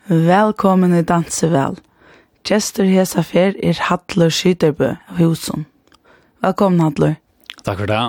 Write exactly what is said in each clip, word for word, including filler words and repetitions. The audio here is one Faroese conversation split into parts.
Velkommen i Dansevel. Gestor hesa fer er Hallur Skyterbø av Husen. Velkommen, Hallur. Takk for det.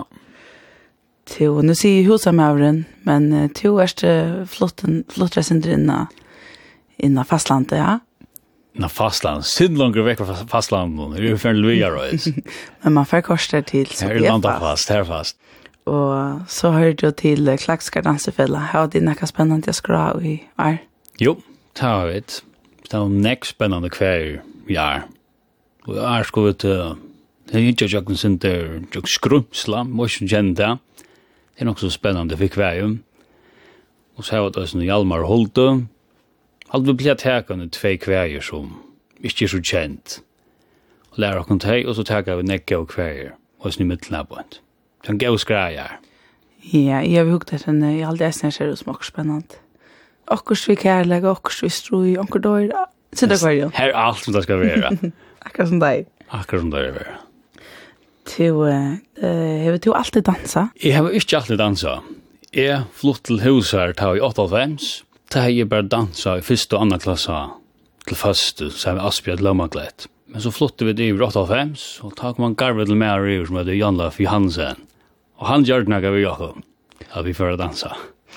To, nu sier husamøveren, men uh, to er det flottere sindre inna, inna fastlandet, ja? Inna fastland, siden langer vekk fra fastlandet, det er jo ferdig via røys. Men man får korster til, så her er landet fast, her er fast. Og så hører du til Klakskar Dansefella. Har du noe spennende å skra i år? Jo, det har vi. Det er nek spennende hver år. Og jeg er sko ut, det er ikke jokken sin der, jok skrumsla, må ikke kjenne det. Det er nok så spennende for hver år. Og så har vi også Hjalmar Holte. Alt vi blir tekende tve hver år som ikke er så kjent. Og lærer oss til, og så teker vi nekke og hver år, og så i middelnabond. Det er en gøy skreier. Ja, jeg har hukket den, jeg har aldri sett det som også spennende. Okkurs vi kærleg, okkurs vi strui, okkurs dår, så det går jo. Her er alt som det skal være. Akkurat som deg. Akkurat som det er være. Du, uh, har du alltid dansa? Jeg har ikke alltid dansa. Jeg flytt til huset til i åttiofem. Da har jeg bare dansa i første og andre klasse til første, så har vi Asbjørn Lommaklet. Men så flyttet vi det i åttiofem, og da kom man garvet til mer i som heter Jan-Laf Johansen. Og han gjør det noe vi gjør, at vi får dansa.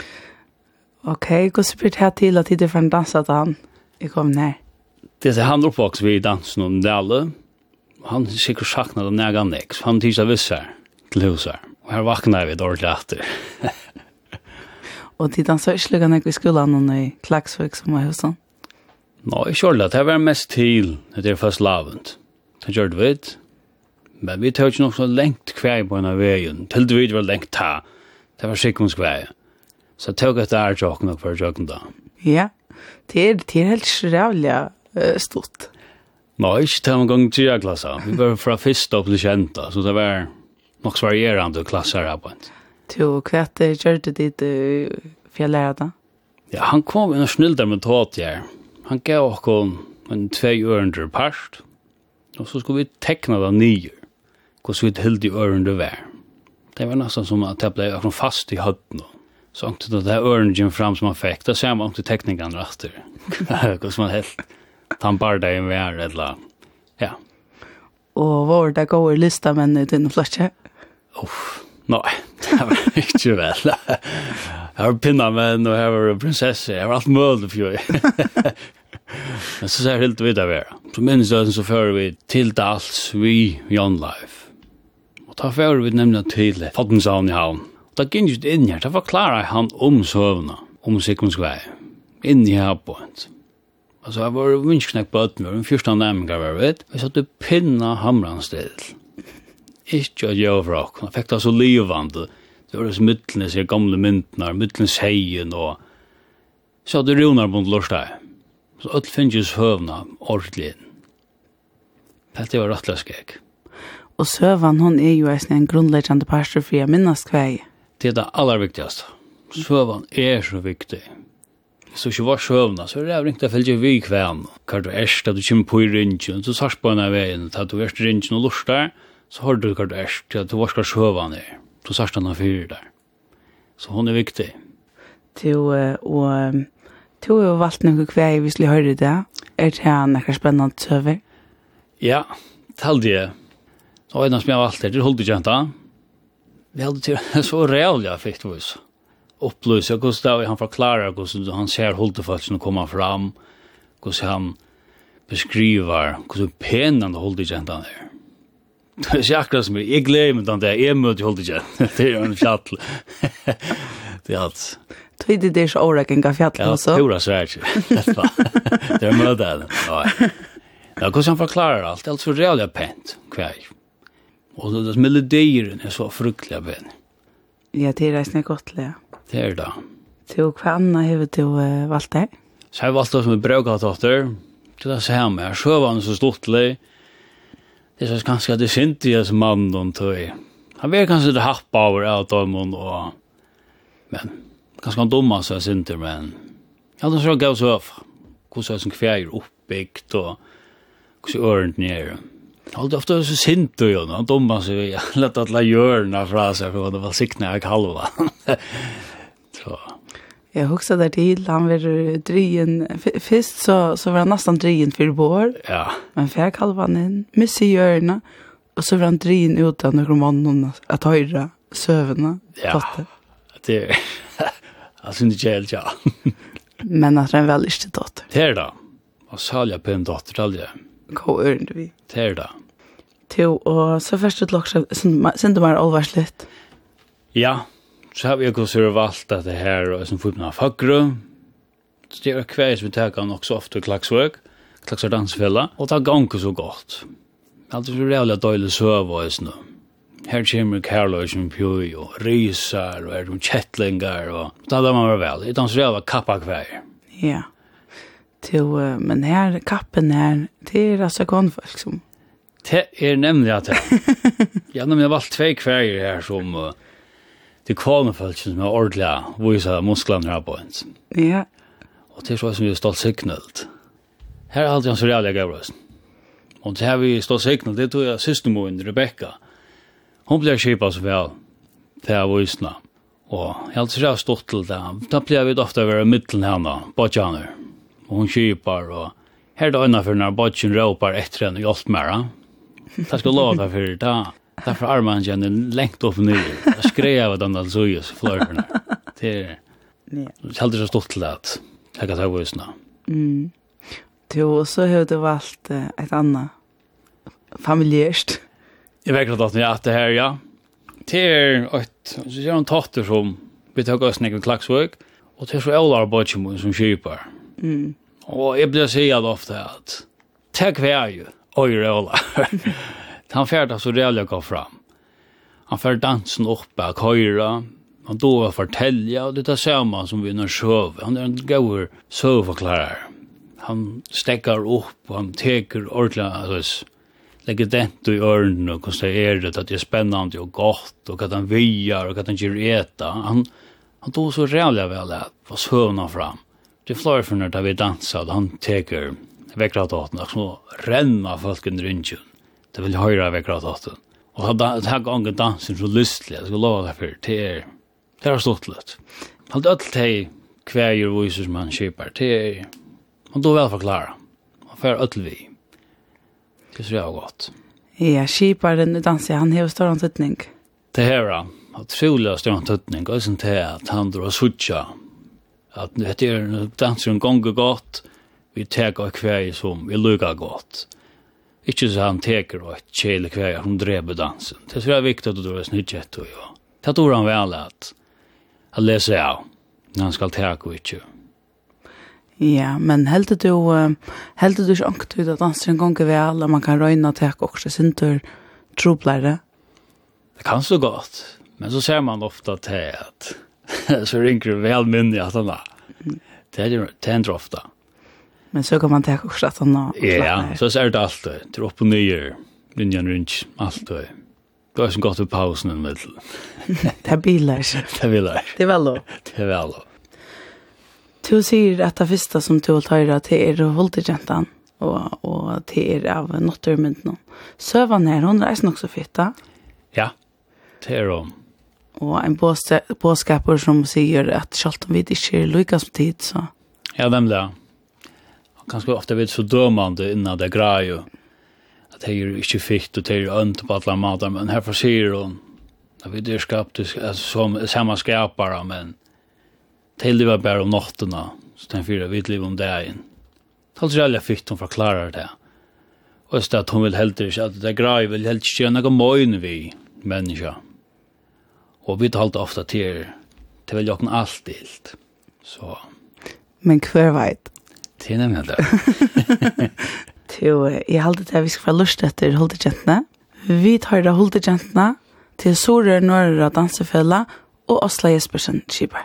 Ok, hvordan blir det her til at det er for en dansa til han? Jeg kom ned. Det er han oppvokst ved dansen om Dale. Han er sikkert saknet av nægan nek, så han tidsar visser til huset. Og her vakna vi dårlig etter. Og de dansa ikke lukka nek i skolen og i Klaksvik som var husen? Nå, jeg kjørte det. Det var mest til det er først lavent. Det gjør det vidt. Men vi tar ikke nok så lengt kvei på en av veien. Til det vidt var lengt ta. Det var sikkert kvei. Så jeg tok etter er tjokken og for tjokken da. Ja, det er, det er helt skravlig uh, stort. Nå, ikke til en gang til klasse. Vi var fra første opp til kjenta, så det var nok varierende klasser her på en. To, hva er det gjør det ditt uh, fjelllærer da? Ja, han kom inn og snilder med tåt her. Han gav oss en tvei ørender part, og så skulle vi tekne det nye, hvordan vi hilde i ørender hver. Det var nesten som at jeg ble fast i høtten. Så om det där örningen fram som man fick, då ser man om det tekniken rätt. Hur man helt han bara det med är eller ja. Och vad det går lista men det är flasche. Uff. Nej, det var inte väl. Jag har pinna men och jag var prinsessa. Jag var allt möjligt för ju. Men så ser helt vidare vara. Så minns jag så för vi till Dals vi Jan Life. Och ta för vi nämna till Fottenshavn i havn. Da gikk ikke inn her, da forklarer han om søvna, om Sigmundsvei, inn i her på en. Altså, jeg var vinstknekk på øtten, vi var en fyrste nærmengar, var vi vet. Vi satt og pinna hamran sted. Ikke at jeg var akkur, han fikk det så livande. Det var så mytlene, sier gamle myntnar, mytlene seien, og så hadde runar på en lorsteg. Så alt finnes jo søvna ordentlig inn. Dette var rettelig skjegg. Og søvan, hon er jo en grunnleggende pastor for jeg minnes kvei. Det er det aller viktigste. Søvan er så viktig. Så ikke var søvna, så er det ringt jeg følger vi kvæn. Hva du erst, at du kommer på i ringen, så sars på en av veien, at du erst ringen og lustar, så har du hva du erst, at du varskar søvan er. Så sars den av fyrer der. Så hon er viktig. Du, og du har jo valgt noe kvei, hvis du hører det. Er det her noe spennende søver? Ja, det halde jeg. Og en som jeg har valgt her, det holdt ikke enda. Vi hadde til så real jeg fikk det. Oppløse hvordan han forklarer hvordan han ser holdtefølelsen komme fram, hvordan han beskriver hvordan pen han holdt ikke enda er. Det er ikke akkurat som jeg, jeg gleder meg den der, jeg møter holdt ikke. Det er jo en fjall. Det er alt. Tror du det er så åreking av fjall også? Ja, pura svært. Det er møtet. Ja, hvordan han forklarer alt, det er alt så real jeg pent, hver. Og det melodieren er så fruktelig av henne. Ja, det er reisende godt, ja. Det er det. Så hva annet har du uh, valgt her? Så har jeg valgt det som en brøkatotter. Til å se ham her. Så var han så stortlig. Det er så ganske at det sint i hans mann. Han vil kanskje det happa over alt om hon. Og, men ganske han dumma seg sint, men ja, det er så gav så av. Hvordan er det som kveger oppbyggt og hvordan øren nere. Alt ofta så sint du jo, han dumma seg, jeg lette alle hjørna fra seg, for det var sikna jeg kalva. Så. Jag huxar där till, han var drien, först så, så var han nästan drien för bor. Ja. Men fick halvan in, miss i hjörna, och så var han drien utan några mannen att höra sövna. Ja, dotter. det är, jag syns inte helt, ja. Men att det är en väldigt stor dotter. Det är det. Och så har jag på en dotter, det är det. Gå örnde vi. Det är det. Jo, och så först ett lock, sen det var allvarsligt. Ja, så har vi också valt att det här och som får på fackru. Så det är kväll som vi tar också ofta i Klagsvåg, Klagsvåg dansfälla, och det har gånger så gott. Det är alltid så rävligt dåligt sövås nu. Här kommer Karlöj som pjoj och rysar och är de kättlingar och det hade man väl väl. Det är så rävligt kappa kväll. Ja. Till, men här, kappen här, det är alltså konfolk som... Det är nämligen att jag har valt två kväll här som... Uh, det konfolk som är ordentliga visa musklerna här på ens. Ja. Och det är så som vi är stolt signalt. Här är alltid en så rävliga gavrösen. Och det här vi stolt signalt, det tog jag systermoen Rebecca. Hon blev kipad så väl till jag visna. Och jag har alltid så stått till det. Då blev vi ofta vara mitteln henne, bodjaner. Och hon kipar och här är det innanför när bodjen råpar efter henne och hjälpt mig. Det ska låta för det. Därför armen känner längt upp och ner. Jag skrev den där såjes flörterna. Det är alltid så stått till det att jag kan ta visna. Mm. Jo, så har det varit ett annat familjärt. Jag vet att jag att det här, ja. Det är ett, så är en totter som vi tar oss ner i Klagsvåg. Och det är så äldre bodjemon som kipar. Mm. Och jag blir säga ofta att tack för jag ju. Oj, rävla. Han färdas så rävla gå fram. Han färd dansen uppe och höra. Han då var fortälja och det är samma som vi när söv. Han är en god sövförklarare. Han stäcker upp och han teker ordentligt, alltså, lägger dent i öronen och konstaterar det att det är spännande och gott och att han viar och att han ger äta. Han, han tog så rävla väl att få sövna fram. Det är flera för när vi dansade, han teker väckrataten och så ränna folken runt. Det vill höra väckrataten. Och det här gången dansen så lystlig, jag ska lova det för det är, det är stått lite. Han har alltid de kväger och visar som han köper. Det är, han då väl förklara. Han får alltid vi. Det ser jag gott. Ja, kiparen i dansen, han har stor antittning. Det här är otroligt stor antittning. Och sånt här att han drar switcha. Att det är dansen gånger gott. Vi tar kväger som vi lukar gott. Ikke så han teker og et kjele kveger som dreber dansen. Det er så viktig at du drar snittet og ja. Det tror han vel at han leser av når han skal teke og ikke. Ja, men heldte du, uh, heldte du ikke ångt ut at dansen gonger vel, og man kan røyne og teke også sin tur troplere? Det kan så godt, men så ser man ofta til at så ringer det vel minne at han er. Det er det hender ofta. Men så kan man ta också att han har... Ja, så är det alltid. Det är upp och ner, linjen runt, alltid. Det är så gott vid pausen i middel. Det är bilar. Det är bilar. Det är väl då. Det är väl då. Du säger att det första som du vill höra till är Hultegentan och, och till er av Nottermynden. Sövan här, hon är också fitta. Ja, det är de. Och en båskapur som säger att kjalt om vi inte är lyckas på tid så... Ja, nämligen. Kanske ofta vet så dömande innan det grej att det är inte fitt och det är önt på alla matar, men här får säger hon att vi det skapade som samma skapare, men till det var bara om natterna så den fyra vid liv om dagen. Det är alldeles fitt hon förklarar det. Och så att hon vill helt inte att det grej vill helt inte några mojn vi människa. Och vi tar ofta till det vill jag alltid. Så. Men kvar vet. Det är nämligen det. Till, jag hade det att vi ska få lust efter Hultegentna. Vi tar det Hultegentna till Sorör Norra Dansefälla och Osla Jespersen Kipar.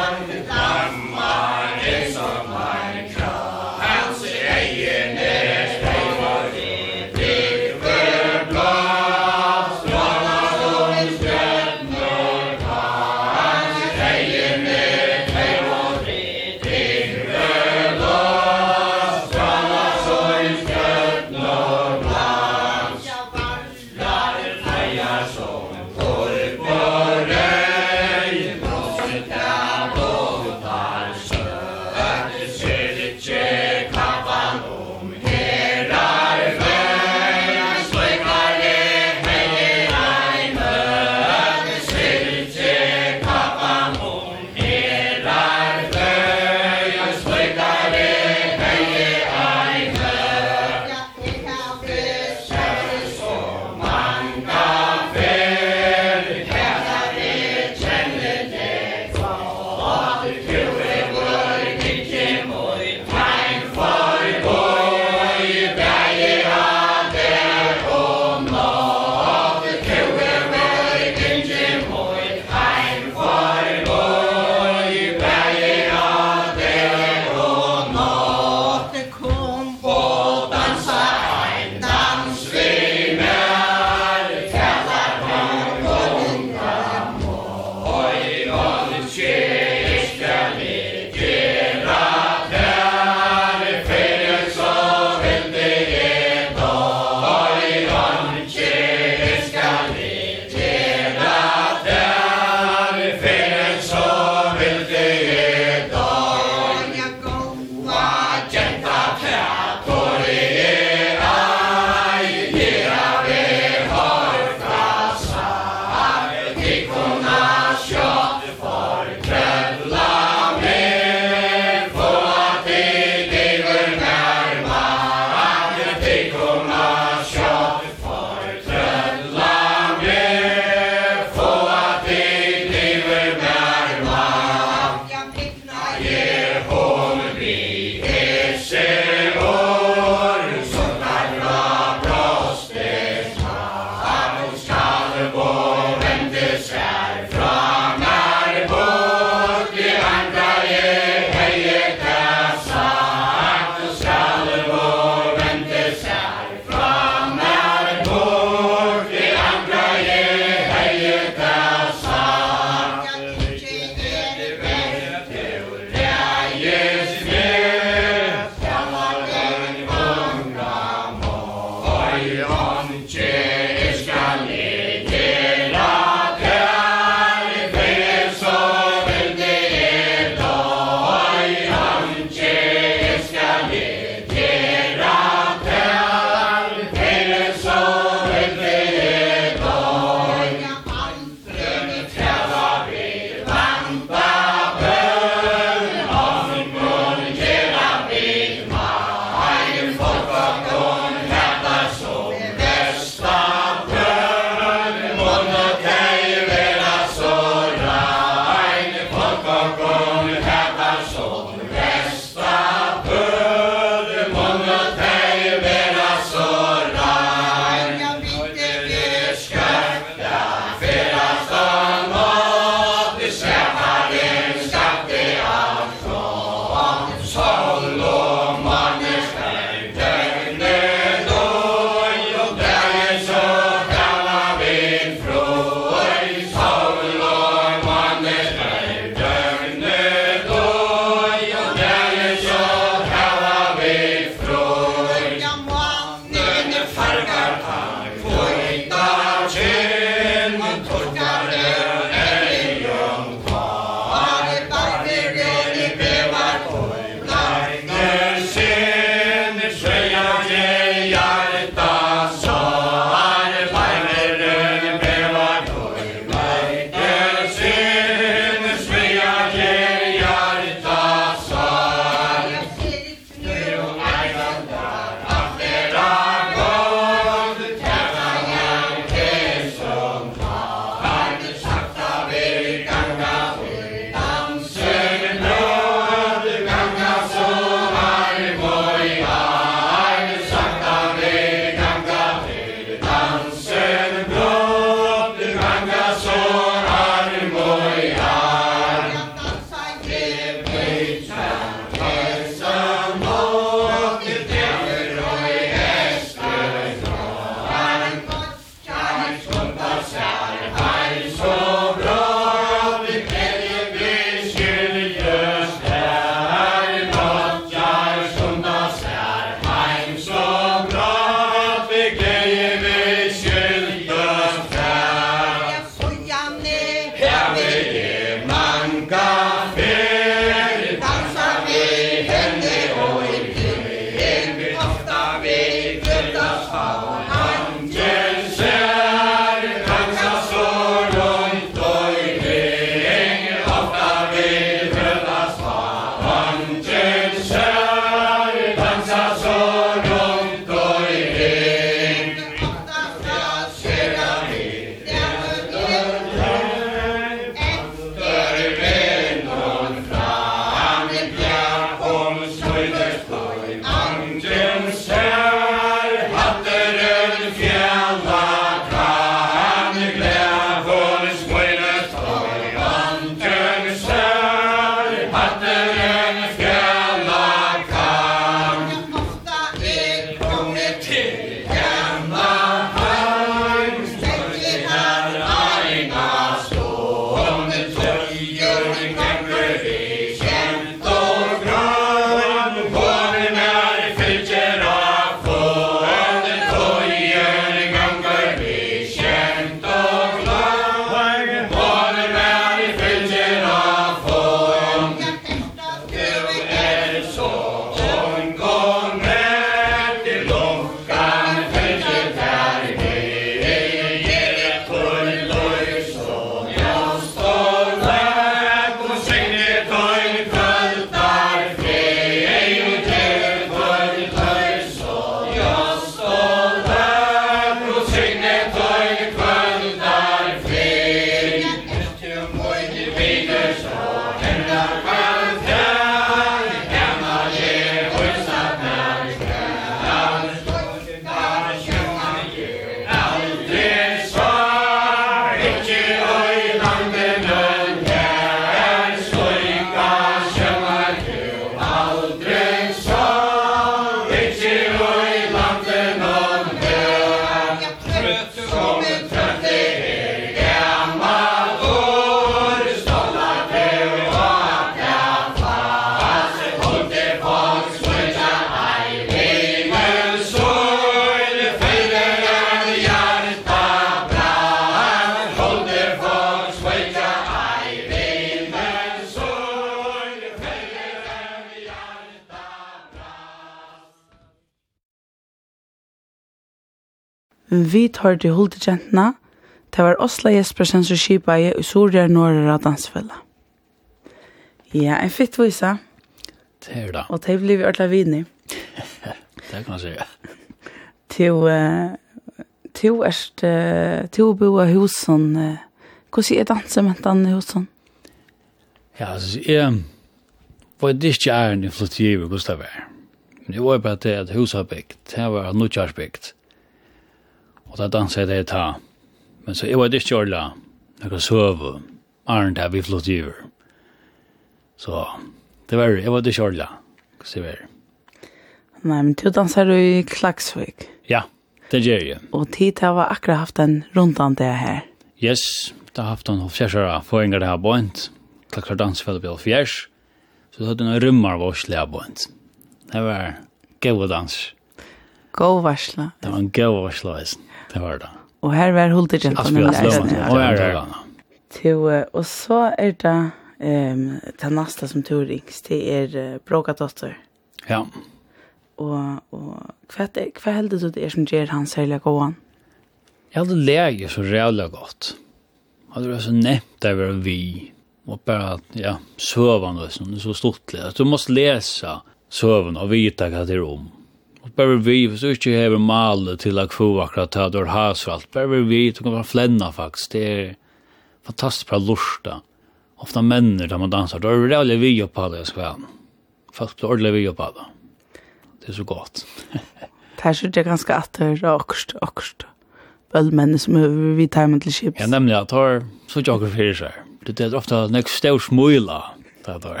Vi tar til Hultegentna. Det var Osla Jespersen som skipet i Soria Norra Dansfella. Ja, en fitt visa. Det er det. Og det blir vi ordentlig vinnig. Det kan man säga. Til, uh, til erst, uh, til å bo i husen, uh, hvordan er dansementan i husen? Ja, altså, jeg var ikke æren i flottiver, hvordan det var. Men det var bare det at huset har bygd, det var nødkjørsbygd. Og da danset jeg det ta. Men så jeg var ikke ordentlig, jeg kan sove, æren til vi flottiver. Så det var, jeg var ikke ordentlig, hvordan det var. Nei, men du danser du i Klagsvik. Ja, det gjør jeg. Og tid har vi akkurat haft en rundan det her. Yes, det har haft en fjærsere forringer det her bønt. Klagsvik dansfellet på fjærs. Så det hadde en rymmer av oss lea bønt. Det var gode dans. God varsla. Det var en gode varsla, det var det. Og her var Hultegentna. Aspira sløvende, og her er det. Til, og så er det um, det neste som du rings, det er uh, Bråkatotter. Ja. Og, og hva, er, hva heldur du det er som gjør han særlig gåan? Jeg hadde lege så rævlig godt. Jeg hadde vært så nevnt det var vi. Og bare, ja, søvende, det er så stortlig. Du måste lese søvende og vite hva det er om. Og bare vi, hvis du ikke har malet til å få akkurat ta det hasfalt, bare vi, du kan bare flenne faktisk. Det er fantastisk bra lursta. Ofta männer där man dansar, då är det rävligt vi på det, ska jag. Folk blir ordentligt vi på det. Det är så gott. Det här är ganska atter och okst, okst. Böldmän som är vid tajmen till chips. Jag nämner att har så jag för sig här. Det är ofta nästa stor smula. Det där.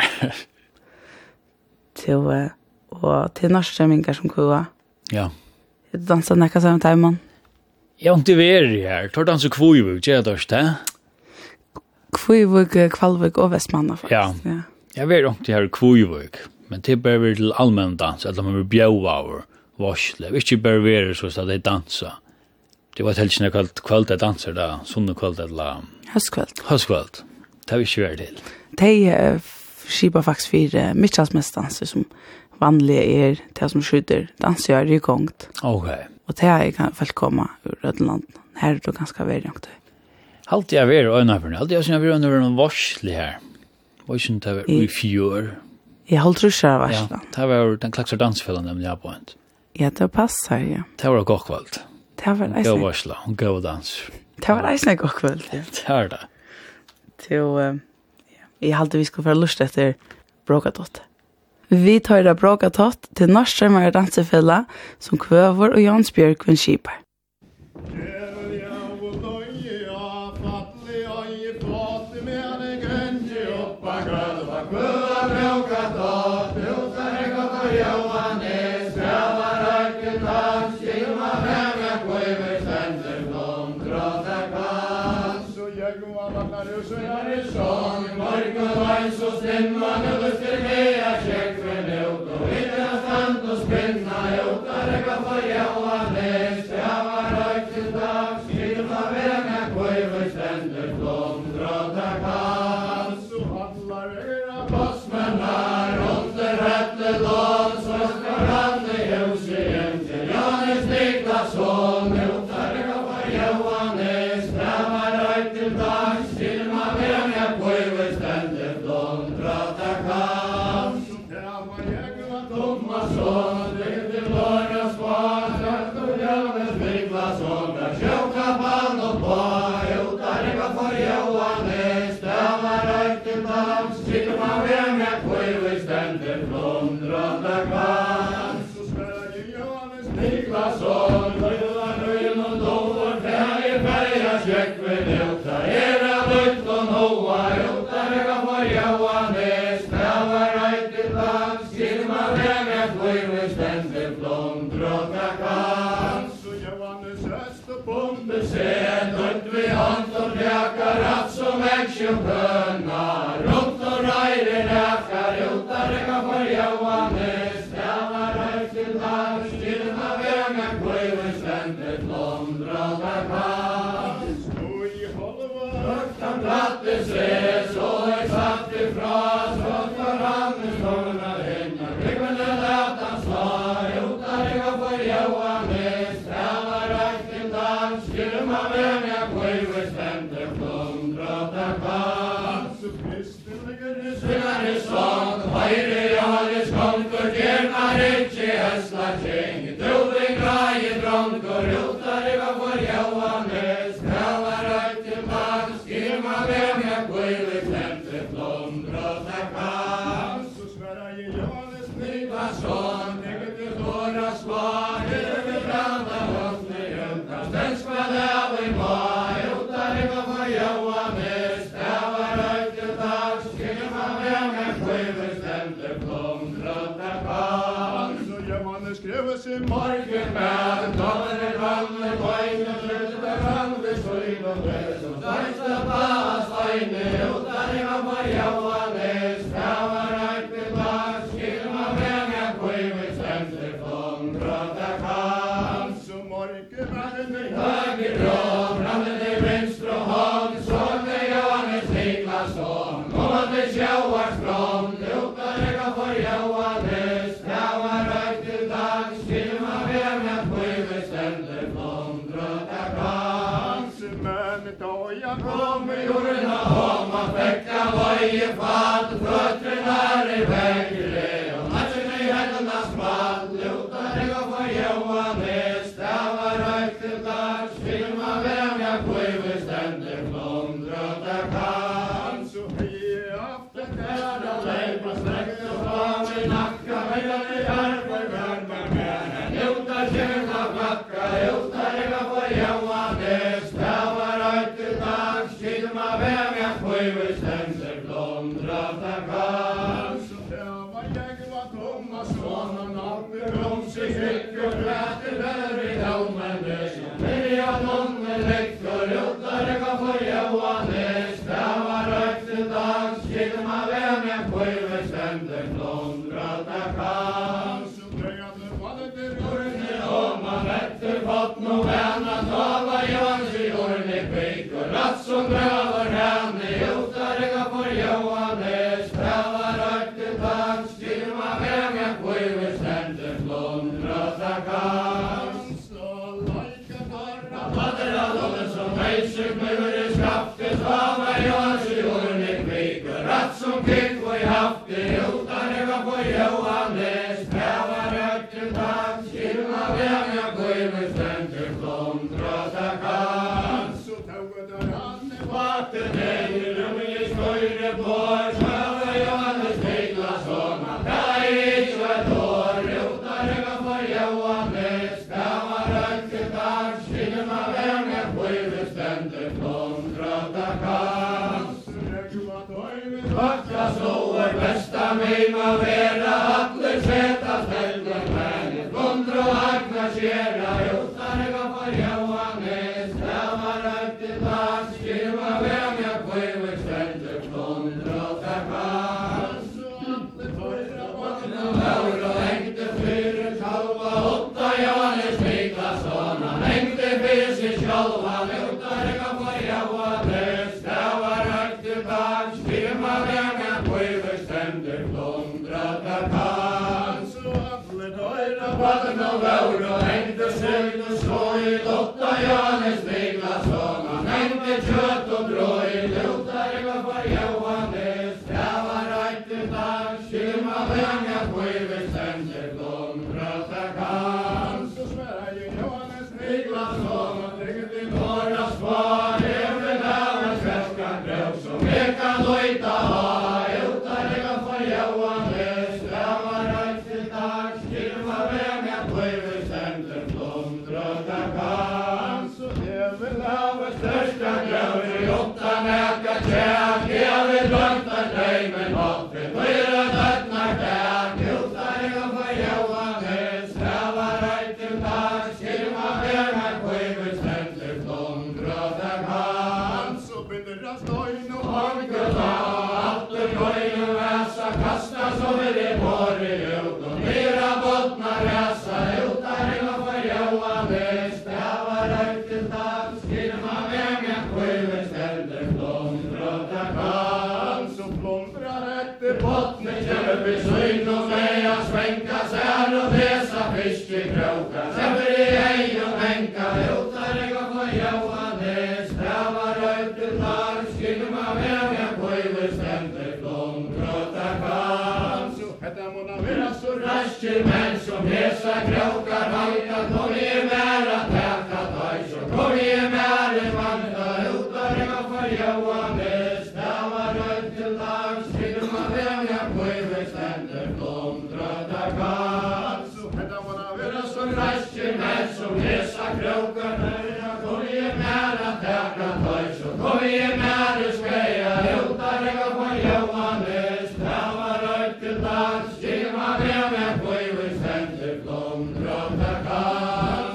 Till och till norrströmmingar som kua. Ja. Det dansar näka samma tajmen. Jag har inte varit här. Tar dansa kvojvuk, det är det där. Kvojvuk, Kvalvik och Västmanna faktiskt. Ja. ja. Jag vet inte här kvojvuk. Men det är bara till allmän dans. Eller man vill bjöva av varsle. Inte bara vara så att det dansa. Det var helt sina kvällt kvällt att dansa där. Sånna kvällt eller... Höstkvällt. Höstkvällt. Det har vi inte varit till. Det är skipar faktiskt för Mitchels mest danser som vanliga är det som skjuter dansgör i gångt. Okej. Okay. Och det är kan väl komma ur Rödland. Här är det ganska väl långt. Halt jag ver och när för halt jag syns vi under en varsle här. Vad syns det var i fjör. Jag håller tror jag varsle. Ja, det var den klaxar dansfällan nämligen jag på ett. Ja, det passar ja. Det var gott kvällt. Det var nice. Gå varsla och gå dans. Det var nice gott kvällt. Ja. Det är det. Till ja. Jag hade vi skulle få lust efter Bråkatott. Vi tar det Bråkatott till Norrströmmar dansefälla som Kvövor och Jansbjörk vin skipar. Johannes, vem jag kviver ständer flundrota kans. Svingar i sång, höjre jalis konkur, tjärnar inte häsla tjäng. Duving grej dronkur, utar i vad får Johannes. Krävar röjt tillbaka, skimma vem jag kviver ständer flundrota kans. Så svära i Johannes nyva sån, vilket du tåra svar, över branda hållne juntar. Stänskvade av i var, utar i vad får Johannes. Krävar röjt tillbaka, skimma vem jag kviver ständer flundrota kans. Så Johannes skrev sin morgen med, dagen är vannet, vajnen slutar fram vid skyn och död. Som största pass, vajne, utar i vad får Johannes. Krävar röjt tillbaka, skimma vem jag kviver ständer flundrota kans. Så morgen med i höger råd, frammen i vänster och hånd. Såg det Johannes Niklasson, komma till Sjauars front. Utar i vad får Johannes. Krävar röjt tillbaka, skimma vem jag kviver ständer flundrota kans. Men då jag kom i jorden om att väcka varje fall, fötterna är i vägre och matchen i händernas fall. Utar i vad får Johannes. Krävar röjt tillbaka, skimma vem jag kviver ständer flundrota kans. Så hej aften där och lejpa sträckt och fram i nacka, medan i armar värmar männen. Utar tjäna backa, utar i vad får Johannes. Krävar röjt tillbaka, skimma vem jag kviver ständer flundrota kans. Så där var jag var Thomas son och natten om sig fick och gräter där i domen. Men jag någon läckor, utar i vad får Johannes. Krävar röjt tillbaka, skimma vem jag kviver ständer flundrota kans. Så dröjande fallet i urne om man rätter fått nog vänna. Tava Johannes i urne kvik och ratt som bröver henne. Utar i vad får Johannes. Krävar röjt tillbaka, skimma vem jag kviver ständer flundrota kans. Så lajka torra fader av dem som hejsuk mur i skaftet. Tava Johannes i urne kvik och ratt som kvik och i haftet. Utar i vad får Johannes. Krävar röjt tillbaka, skimma vem jag kviver ständer flundrota kans. Så tog där han i vatten ner i rummen i skojre bår. Tava Johannes Niklasson, att jag är inte ett år. Utar i vad får Johannes. Krävar röjt tillbaka, skimma vem jag kviver ständer flundrota kans. Vakta sover bästa mima vera, atler sätta ställda männet. Gondro agna skera, utar i vad får Johannes. Krävar röjt tillbaka, skimma vem jag kviver ständer flundrota kans. Laur och hängte fyra kalva, åtta Johannes Niklasson. Han hängte fyra sig själva, utar i vad får Johannes. Krävar röjt tillbaka, skimma vem jag kviver ständer flundrota kans. Vatten och laur och hängte sögd och sloj, åtta Johannes Niklasson. Han hängte kött och broj, utar i vad får Johannes. Krävar röjt tillbaka, skimma vem jag kviver ständer flundrota kans. Så svära i Johannes Niklasson och trycket i norra svar. Över världens väskan dröv som veka lojta ha. Utar i vad får Johannes. Krävar röjt tillbaka, skimma vem jag kviver ständer flundrota kans. Så det vill ha största gröver i åtta näka käk. Jag vill lånta dig med vatten, fyra döttnar käk. Utar i vad får Johannes. Krävar röjt tillbaka, skimma vem jag kviver ständer flundrota kans. Så binderas dojn och hångula, allt och dojn och väsa. Kasta som är det bor i ut och mera bottnar räsa. Utar i vad får Johannes. Krävar röjt tillbaka, skimma vem jag kviver raskir menn som hesa kråkar halka, kom i mer att täcka dig, så kom i mer i vanta, utarga för Johannes, det var rönt till dags, till man vänja på i växtänder, blomdrada kall. Så hedda man av era som raskir menn som hesa kråkar halka, kom i mer att täcka dig, så kom i mer i skreja, utarga för Johannes, det var rönt till dags, till man vänja på i växtänder, blomdrada kall.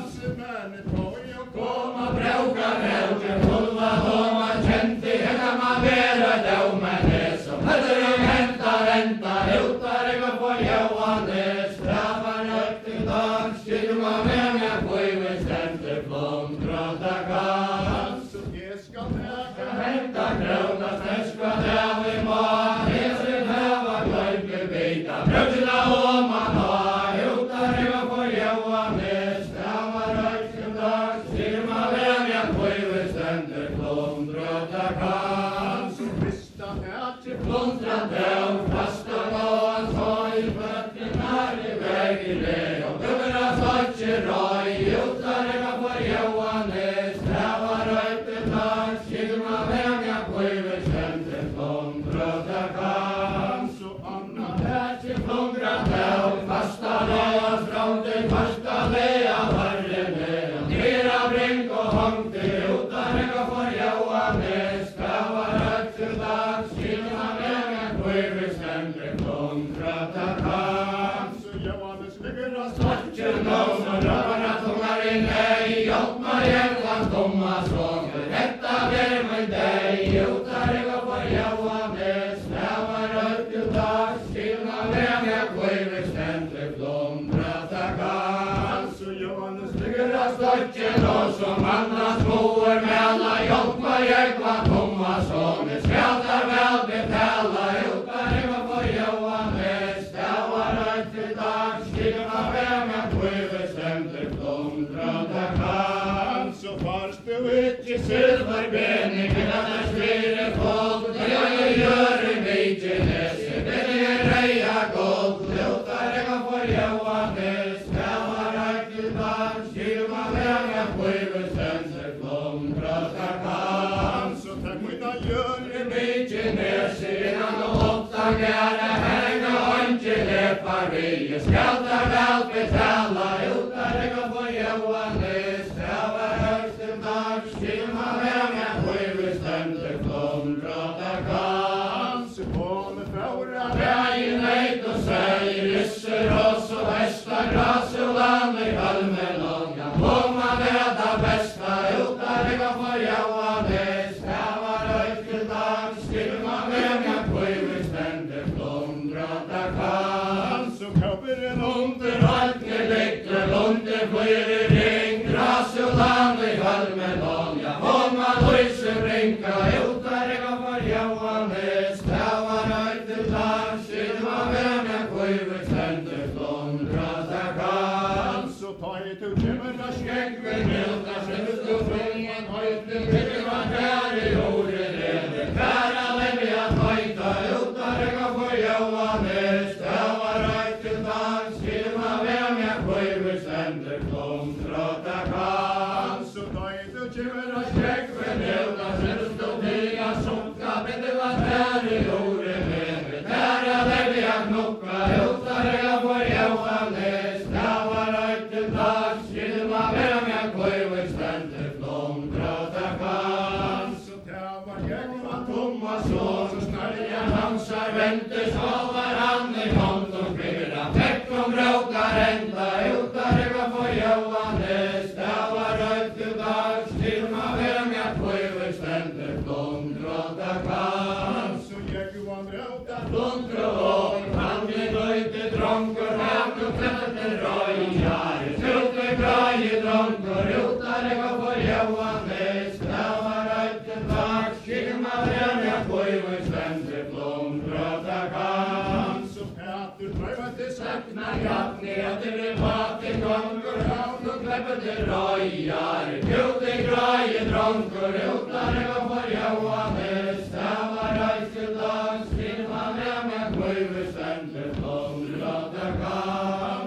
Koma brauka helgen, hulva homa kjenti, hekka ma vera daumanes, som høtter og henta venta, utar ega på Johannes, trafar økt til dags, skilju ma venja på i vestenter, blomdrata kall. Så jeg skal teka henta krona, snøska dævi ma, hese dæva gløyke beita, brøkla homa na, utar ega på Johannes, trafar økt til dags, skilju ma venja på i vestenter, blomdrata kall. Så vista er til blomdrata og fasta lån, så i bøtten er i vegile, og bøkra slotje røy, utar ega på Johannes, trafar økt til dags, skilju ma venja på i vestenter, blomdrata kall. Så anna er til blomdrata og fasta lån, fronte fasta lea varrene, Dira brink og hongte, utar ega for Johannes, trafar økt til dags, skilju ma venja på i vestenter, blomdrata kall. Så Johannes ligger og slotje nå, så røvarna tungar i nei, hjelp ma jævlan tomma sånger, detta ber meg deg, utar ega for Johannes, trafar økt til dags, skilju ma venja på i vestenter, blomdrata kall. Så Johannes ligger og slotje nå, som anna småer mella, hjelp ma jævlan tomma sånger, skjalta vel betala, utar ega for Johannes, trafar økt til dags, skilju ma venja på i vestenter, blomdrata kall. Så farst du ikke silverbeningen, at det svire folk, det jeg gjør i mykjenes, det er reia gold, utar ega for Johannes, trafar økt til dags, skilju ma venja på i vestenter, blomdrata kall. Så takk mina gjør i mykjenes, innan og åtta gære henga, ikke lepar vi, skalta vel betala, utar ega for Johannes, trafar økt til dags, skilju ma venja på i vestenter, blomdrata kall. Så kome fraura veien eit og seier, risser oss og hestar, gras og land i halmelong, ja, koma veda besta, utar ega for Johannes, trafar økt til dags, skilju ma venja på i vestenter, blomdrata kall. Så kauperen under halkne lekte, lunde flyr i ring, gras og land i halmelong, ja, koma lyse brinka, utar ega for Johannes, trafar økt til dags, skilju ma venja på i vestenter, blomdrata kall. Så ta i to kjemmer av skjeggven, milta skjemmes du frungen, høyten vilva her i jorden nede, kæra lemja tøyta, utar ega for Johannes, trafar økt til dags, skilju ma venja på i vestenter, blomdrata kall. Så ta i to kjemmer av skjeggven, milta skjemmes du frunga, sunka, vilva her i jorden nede, kæra lemja knukka, utar ega for Johannes, trafar økt til dags, skilju ma venja på i vestenter, blomdrata kall. Så trafar jævla tomma sån, så snarja hansar vente, så var han i hånd og flyra, fekk om bråka renta, utar ega for Johannes, trafar økt til dags, skilju ma venja på i vestenter, blomdrata kall. Så Johan bråka blomdra og han i løyte dronker, han og fette røyjar, skulte grøye dronker, utar ega for Johannes, trafar økt til dags, skilju ma venja på i vestenter, blomdrata kall. Så Peter prøvde sakna jatni, at det er vate gonger, han og fette røyjar, skulte grøye dronker, utar ega for Johannes, trafar økt til dags, skilju ma venja på i vestenter, blomdrata kall.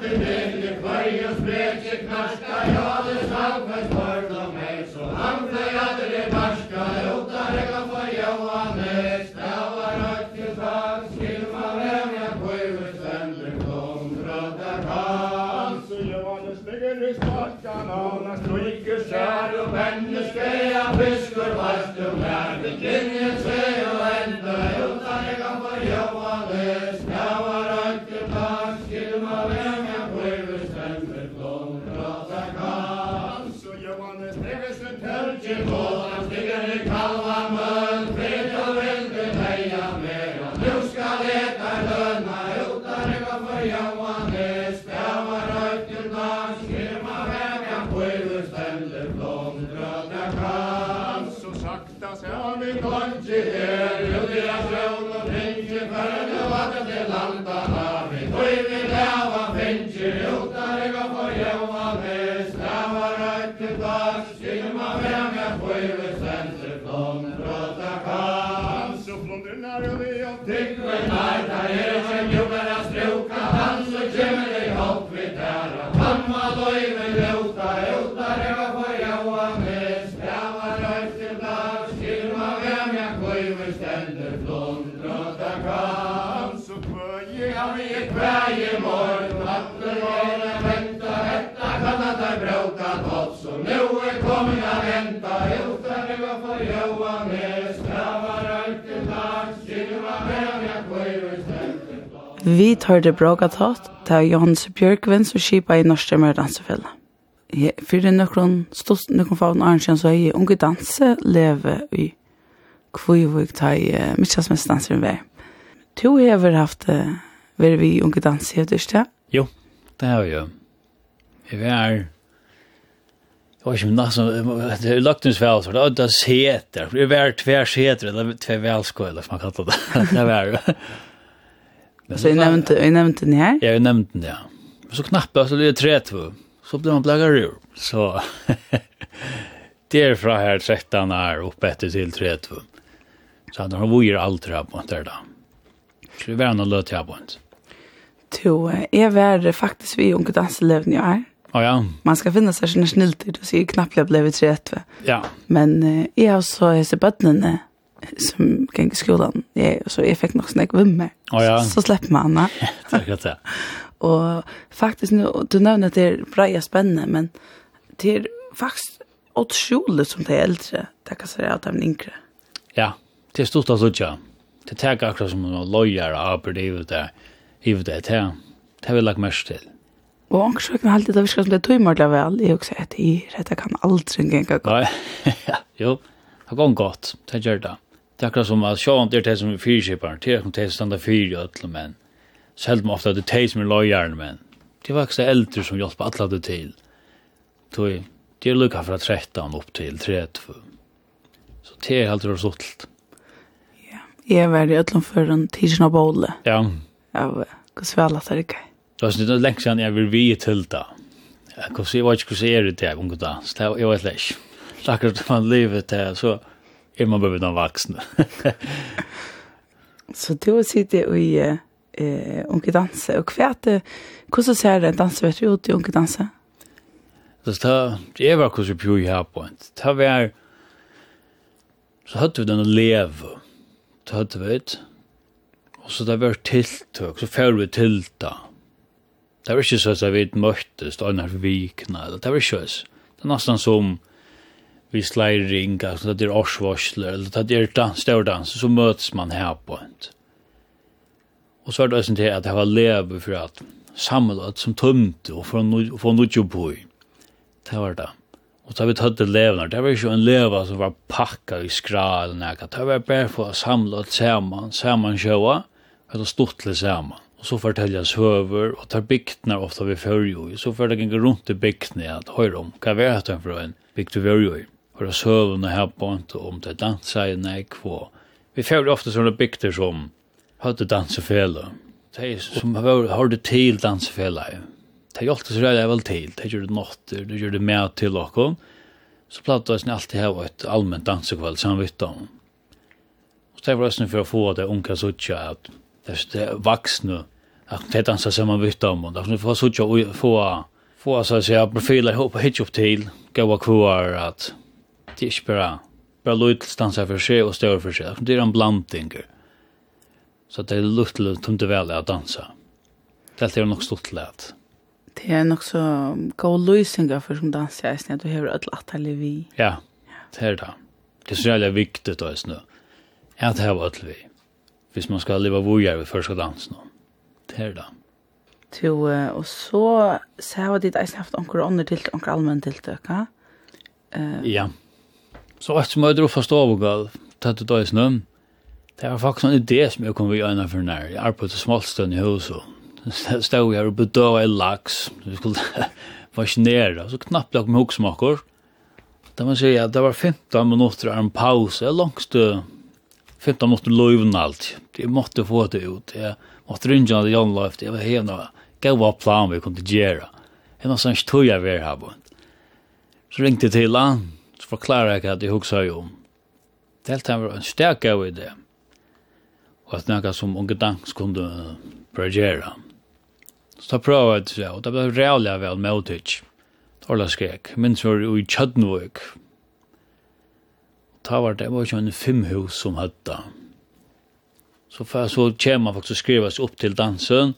i vilje kvarje spreke knarska, ja det salkvæs vörd om mig, så han flöjade det barska, utan reka för Johannes, det var rött till tag, skilma vem jag kujver ständer, kom trådda kan. Så Johannes ligger i sparkan, och han stryker skär och vänder skeja, fiskor vast och lär, det kringen se och ända, utan reka för Johannes, det var rött till tag, skilma vem jag kujver ständer, kom trådda kan. Så Johannes lägger sig till till båt, han stiger i kalva mun, fred och vilde heja med, och nu ska leta löna, utan reka för Johannes, det var rött till tag, skilma vem jag kujver ständer, kom trådda kan. Så sakta ser vi konti her, judiga sjön och finche, för nu var det till landarna, vi tog vi leva finche, utan reka för Johannes, det var rött till tag, skilma vem jag kujver ständer, kom trådda kan. Så plundrar vi och tycker nej, där är som jorden att struka, han så kommer det hopp vid där, han var löjven lota, utan reka för Johannes, det var rött till tag, skilma vem jag kujver ständer, kom trådda kan. Så kvöje har vi ett kväje morgon, vatten var det vänta, hetta kan att det bråka gott, så nu är kommen att vänta, utan reka för Johannes, det var rött till tag, skilma vem jag kujver ständer. Vi tar det bråka tatt, det er Johannes Björkvin som skipa i Norströmer dansefälla. Fyrir nøkron stås nøkron faun Arnsjön så er jeg unge danse leve i Kvøyvik ta i Mittjansmest en vei. Du har haft uh, vært vi unge danse, heter det ikke? Jo, det har vi jo. Jeg er, jeg var ikke nesten, det er lagt ens vel, det er det seter, det er tver seter, eller tver velskøyler, som man kallar det. Det er det. Så jeg nevnte, jeg nevnte den her? Ja, jeg nevnte den, ja. Så knappt, så blir det tre två. Så blir man blagar ur. Så derfra her tretton er opp etter til tre två. Så han har vujer alt her på der da. Så det var noe løt her på en. To, jeg var faktisk vi unge danselevn jeg er. Å ja. Man skal finne seg sånne snilter, du sier knappt jeg ble tre två. Ja. Men uh, jeg har så hese bøttene som gikk i skolen, jeg, så jeg fikk nok snakk vimmer. Å ja. Så, så slipper man det. Takk at det. Og faktisk, nu, du nevner at det er bra og spennende, men det er faktisk åtskjulet som det er eldre, det kan si at det er yngre. Ja, det er stort av slutja. Det er akkurat som noen løyer og aber det er det, det er det har vi lagt mest til. Og ångsøkene har alltid det virker som det tog mørlig vel, jeg også at dette kan aldri gjenge gå. Ja, jo, det går godt, det gjør det. Det er akkurat som at sjåan det er det som er fyrkjiparen, det er som det er standa fyr i ødel, men selv om ofte det er det som er løyeren, men det var ikke eldre som hjelper alle det til. Det er lukka fra tretton opp til tre två. Så det er alltid resultat. Ja, jeg var i ødelen for en tidsen av båle. Ja. Av hva svæla det er ikke. Det var sånn lenge siden jeg vil vi til det. Jeg var ikke hvordan er det til unge dans. Jeg var ikke lenge. Akkurat man lever til, så er man bare noen vaksne. Så du sitter i uh, unge danse, og hva er det, hvordan ser det dansevet ut i unge danse? Det var hvordan vi bjør her på en. Det var, så hadde vi den å leve. Det hadde vi et. Og så det var tiltøk, så fører vi til det. Det var ikke så at vi møttes, det var vikene, det var ikke så. Det er nesten som vi sleier ringer, så det er årsvarsler, eller det er dans, størdans, så møtes man her på en. Og så var det også til at jeg var leve for at samlet som tømte og få noe jobb på i. Det var det. Og så har vi tatt det levende. Det var ikke en leva som var pakket i skra eller noe. Det var bare for å samle alt sammen, sammen sjøa, og det stort litt sammen. Og så forteller jeg søver, og tar bygtene ofte vi fører jo i. Så får det ikke rundt i bygtene at høre om hva er det for en bygd vi fører jo i. For det søvende her på en om det danser i nekvå. Vi fører ofte sånne bygter som hadde dansefele. De som har det til dansefele. Det er alltid så redd jeg vel til. Det gjør det nåtter, det gjør det med til dere. Så platt jeg alltid ha et allmänt dansekveld samvitt om. Så det var også for å få det unge suttje at det er vaksne att det dansar som man vet om och då får så att få få så att säga profiler ihop och hitch upp till gå kvar att det är bara bara lite stansa för sig och stå för sig. Det är en blandning. Så det är lite tungt väl att dansa. Det är nog stort lätt. Det är nog så god lösningar för som dansar är att du har ett latterlig vi. Ja, det är det. Det är så jävla viktigt då nu. Att det här var ett vi. Hvis man ska leva vågar vid första dansen. Det är det. To, och så så har det inte haft några andra till några allmän tilltaka. Uh, ja. Så att som jag då förstår vad det då är snö. Det var faktiskt en idé som jag kom vi gärna för när. Jag arbetade smalstön i huset. Stod jag och bedöva en lax. Vi skulle fascinera. Så knappt jag med hoksmakor. Det man säger att det var femton minuter en paus. Jag långst femton minuter löven allt. Det måste få det ut. Jag måste ringa till Jan Löft. Jag var hemma. Gåva plan vi kunde göra. En av sånt tog jag ver här på. Så ringde jag till han. Så förklarade jag att jag huxade om. Det var en stark idé. Och att något som unga dans kunde projera. Så jag prövade det och det blev realligt väl motigt. Torla skrek. Minns var i Tjödnvåg. Det var det var ju en femhus som hade. Så för så kommer man faktiskt skrivas upp till dansen.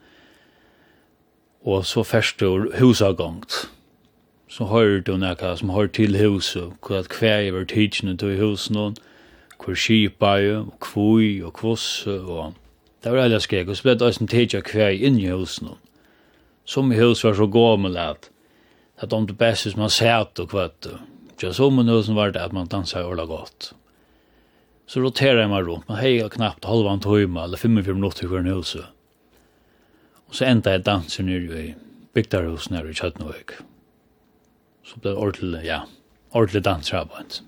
Och så först ur husavgångt. Så hör du några som hör till huset. Att kvar över tidsen till husen. Hvor skipa og kvui og kvoss og det var alle skrek og så ble det også en tidja kvei inn i husen som i hus var så gammel at at om det beste som man sett og kvart så som i husen var det at man dansa orla godt så roterer man rundt man heier knappt halvan tøyma eller fem-fem minutter i hver huset og så enda jeg danser nere i bygdarhusen nere i Tjötnvåg så ble det ordentlig, ja ordentlig dansrabbant.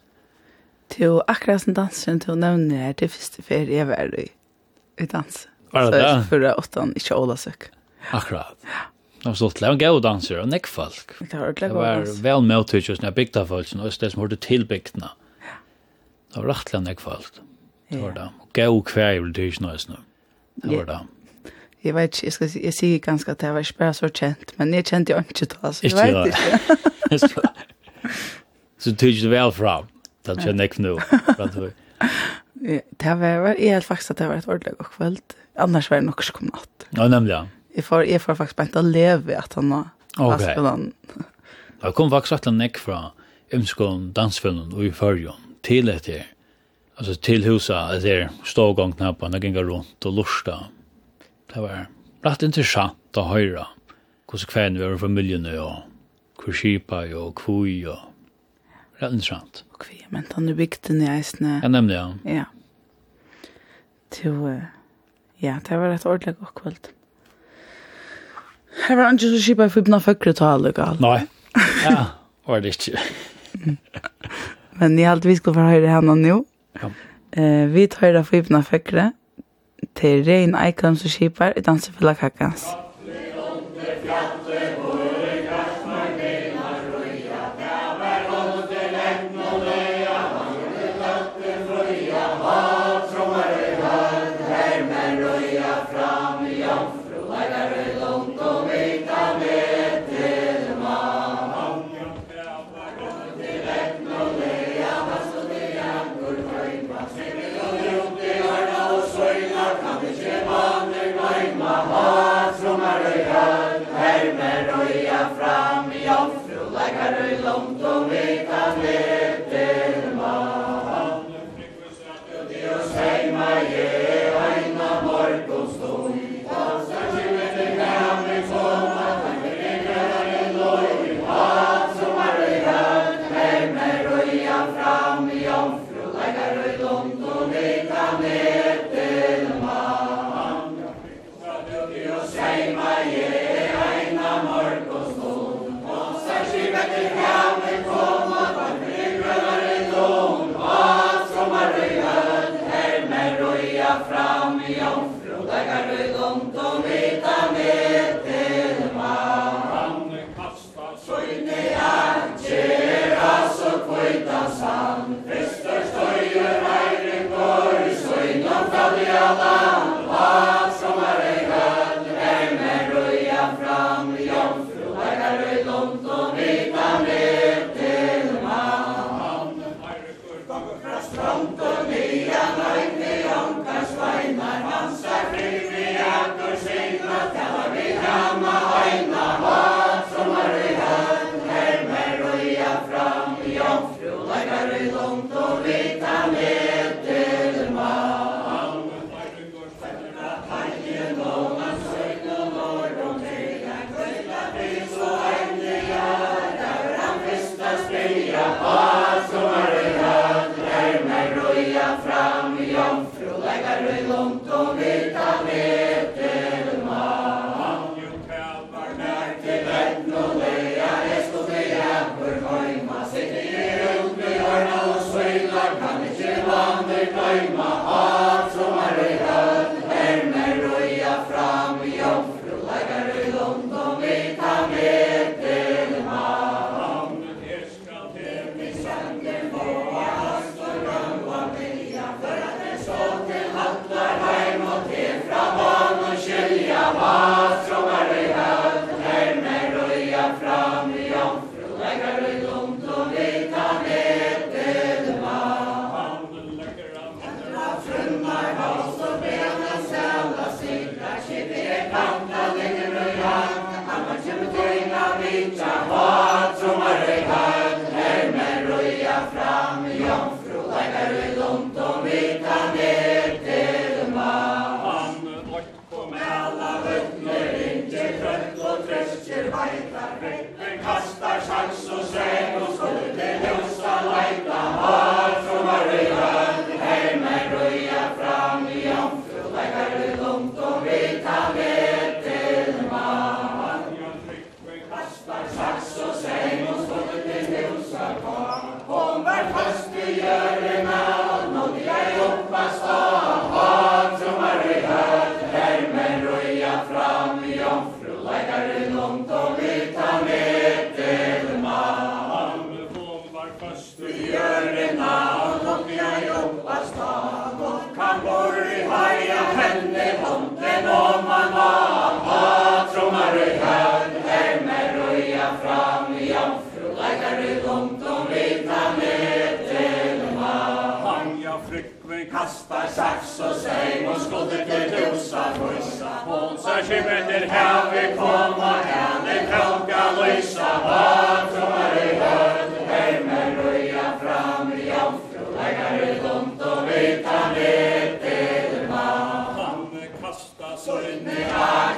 Til akkurat som dansen til å nevne her til første ferie jeg var i, i dans. Var det det? For åttan ikke Ålasøk. Akkurat. Det var stått til. Det var gode danser og nekkfolk. Det var ordentlig Det god var dans. vel medtøys og bygda folk, og det som hørte til bygdene. Det var rettelig nekkfolk. Det var det. Og gode kvær i tøys nå. Det var det. Jeg vet ikke, jeg, skal, si- jeg sier ganske at jeg var ikke bare så kjent, men jeg kjente jo ikke da, så jeg Ikke vet det. ikke. Så tøys det vel fram. Det kjenner jeg nå. Ja, det var, jeg helt faktisk at det var et ordentlig god kveld. Annars var det nok ikke kommet natt. Ja, nemlig ja. Jeg får, jeg får faktisk bare ikke leve at han var Ok. spillende. Det kom faktisk rettelig nekk fra Ømskån dansfilmen og i førjon til etter. Altså til huset etter stågångknappen og gikk rundt og lusta. Det var rett interessant å høre hvordan kvenn vi var i familien og hvor skipa og kvui og rett interessant. Og vi, men han er bygden i eisene. Ja, nemlig ja. Ja. Til, uh, ja, det var et ordentlig godt kveld. Her var han ikke så kjipa i fibna føkre tale, gal. Nei. Ja, var det ikke. Men jeg halte vi skulle få høre henne nå. Ja. Uh, vi tar av fibna føkre til Rein Eikholm som kjipar i dansefella kakkans. Fra Hat som är i höd, närmare röja fram i jomfru, lägger i långt och vita ner till man. Jo kalvar när till ett och leja, häst och bejäpper höjma, sitter i ut med hörna och svöjlar, kan inte vandet glömma. Hat som är i höd, närmare röja fram i jomfru, lägger i långt och vita ner till man. Hat som är i höd, närmare röja fram i jomfru, lägger i långt och vita ner till man. Han lägger av händerna frummar, hals och benen sälla siglar, kitt i ett kanta, lägger i hand, han var kjemtöjna vita. Hat som är i höd, närmare röja fram i jomfru, lägger i långt och vita ner till man. Alla vittner inte trött och tröster vajtar, rätten kastar sax och säg och skulle till husa lajta. Hat som är i höd, härmed röja fram i jomfru, lägger i långt och vita ner till man. Kastar sax och säg och skulle till husa kvar, hon var fast i görerna och nådde jag hoppas då. Hat som är i höd, härmed röja fram i jomfru, lägger i långt och vita ner till man. Hon var fast i görerna och nådde jag hoppas då, gott kan bor i haja henne tomten om man har. Hat som är i höd, härmed röja fram i jomfru, lägger i långt och vita ner till man. Han jag fryckven kastar sax och säg och skulder till husa fussa, hon sa kymmeter här vi komma, henne kalka lysa. Hat som är i höd, härmed röja fram i jomfru, lägger i långt och vita ner till man. Han kastar sörn i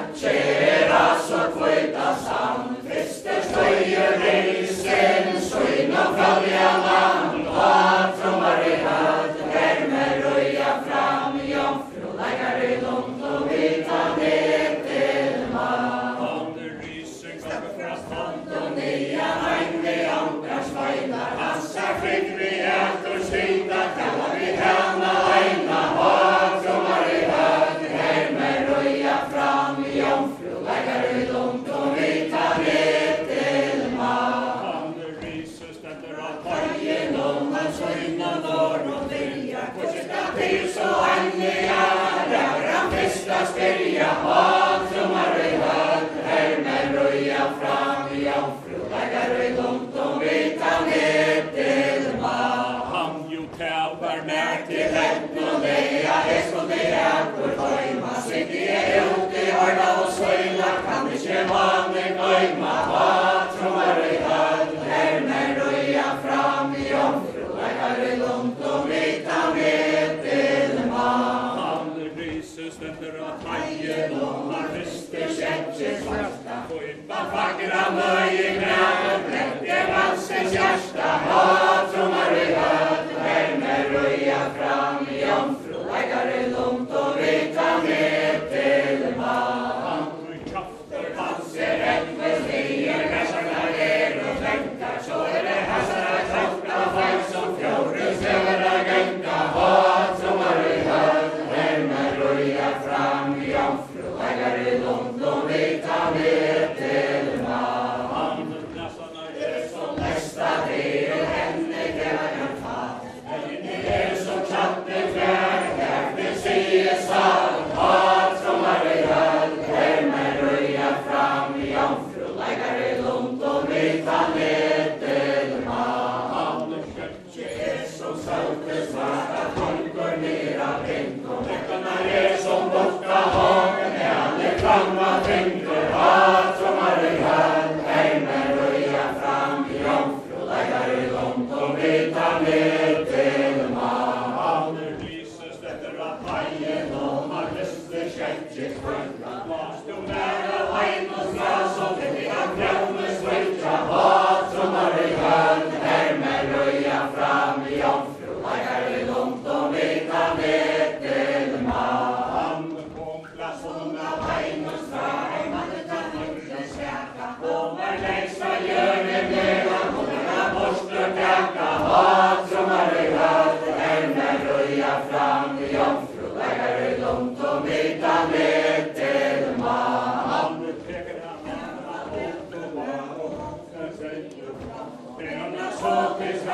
atjeras och kvita sand, fister stöjer risen, sörn och följa land. Hat som är i höd, härmed röja fram i jomfru, lägger i långt och vita ner till man. Under rysen kommer fast hand och nya häng vi ankar svajlar, hassar fick vi äter stinta, kallar vi henne lägna. Hat som är i höd, härmed röja fram i jomfru, lägger i långt och vita ner till man. Under rysen ständer av pajen om hans höjna norr och vilja, kursiska till så anniga, där han festa spärja. Hat som är i höd, härmed röja fram i jomfru, lägger i långt och vita ner till man. Han ju kalvar när till hätten och leja, häst och det är för höjma, sitt i ut i hörna och svöjlar, kan inte vanligt glömma. Hat som är i höd, härmed röja fram i jomfru, lägger i långt och vita ner till man. Han ryser ständer av hajen och han ryster kätter svarta, skjuta vackra möj i knäet, rätt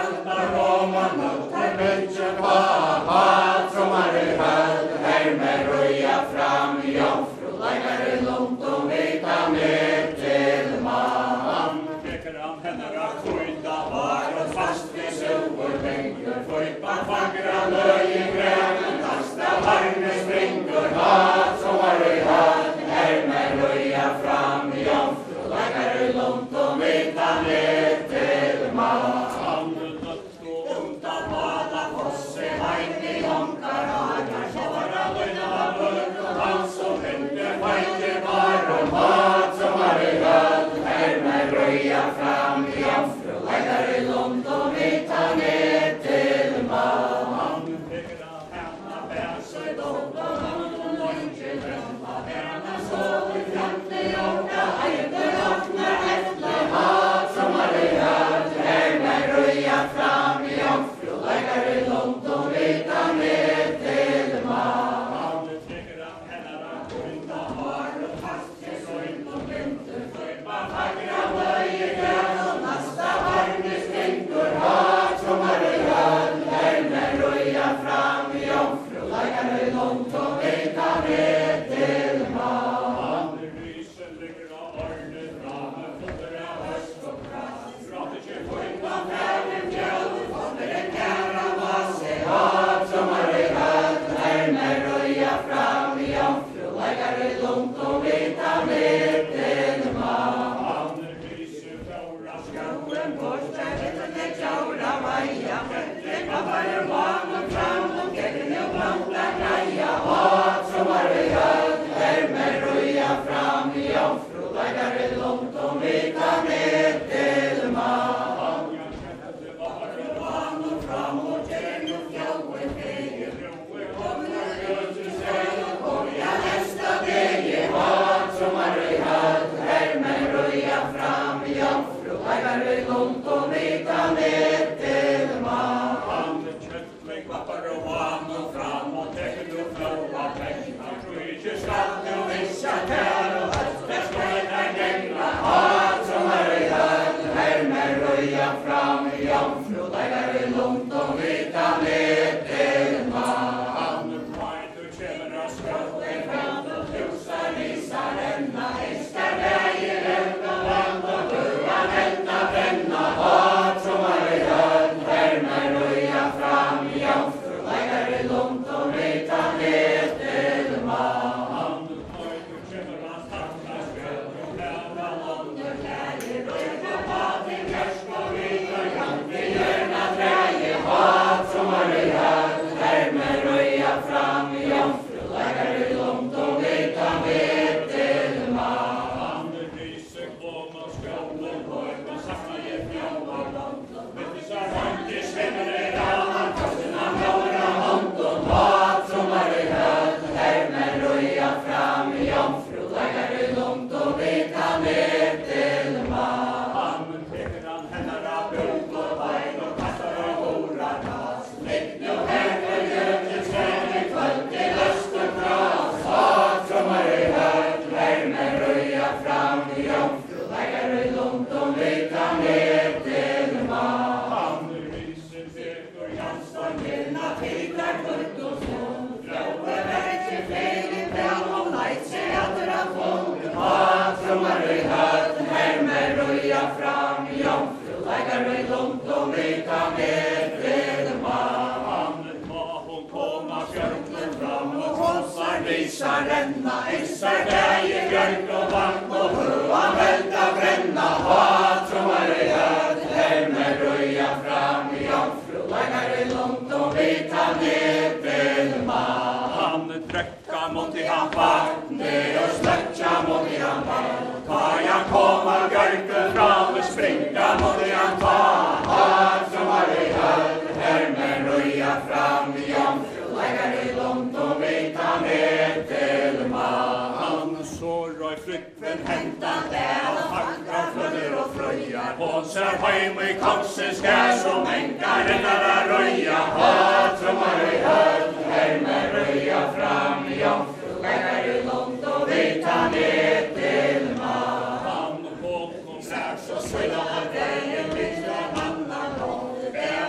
Så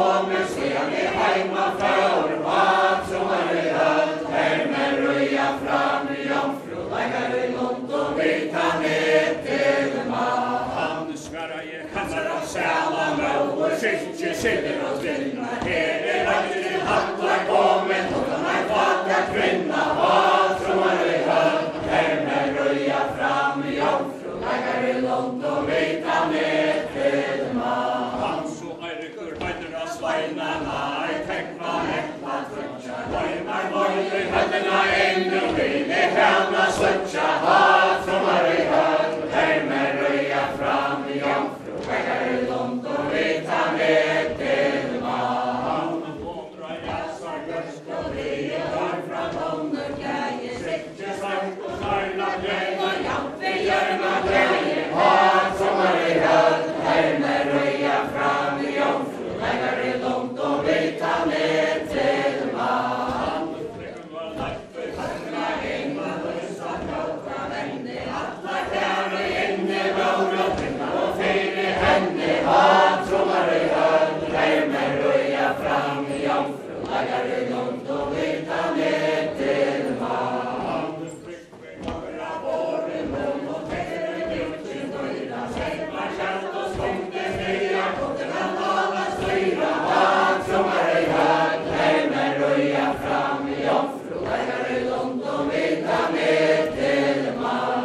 kommer sen i hemma för vad som är i höll. Här med röja fram i jomfru, lägger i långt och vi tar ner till mat. Han svärar i kassar och sälar och skyltje sitter och tvinna. Här är röjt till hattlar kommer, och de är fattar kvinna vad som är i höll. Här med röja fram i jomfru, lägger i långt och vi tar ner till mat. Han så Eirikur höjderna svajnarna, I teckna äppla trutja. Lojmar mojl i höjderna ännu, vill I hända slutja. Hat som är i höll, här med röja fram i jomfru. Lägger i långt och vi tar ner till mat. Ondra jassar görsk och vi hör från under gäje. Siktje svart och snarla bjäng och jamp vi gärna gäje. Hat som är i höll, här med röja fram i jomfru. Lägger i långt och vi tar ner till mat. Hat som är i höll, här med röja fram i jomfru. Lägger i långt och vi tar ner till mat. Några våren mån och täcker i björksin döjda. Säckmar källt och skångte fria, kotterna tala styra. Hat som är i höll, här med röja fram i jomfru. Lägger i långt och vi tar ner till mat.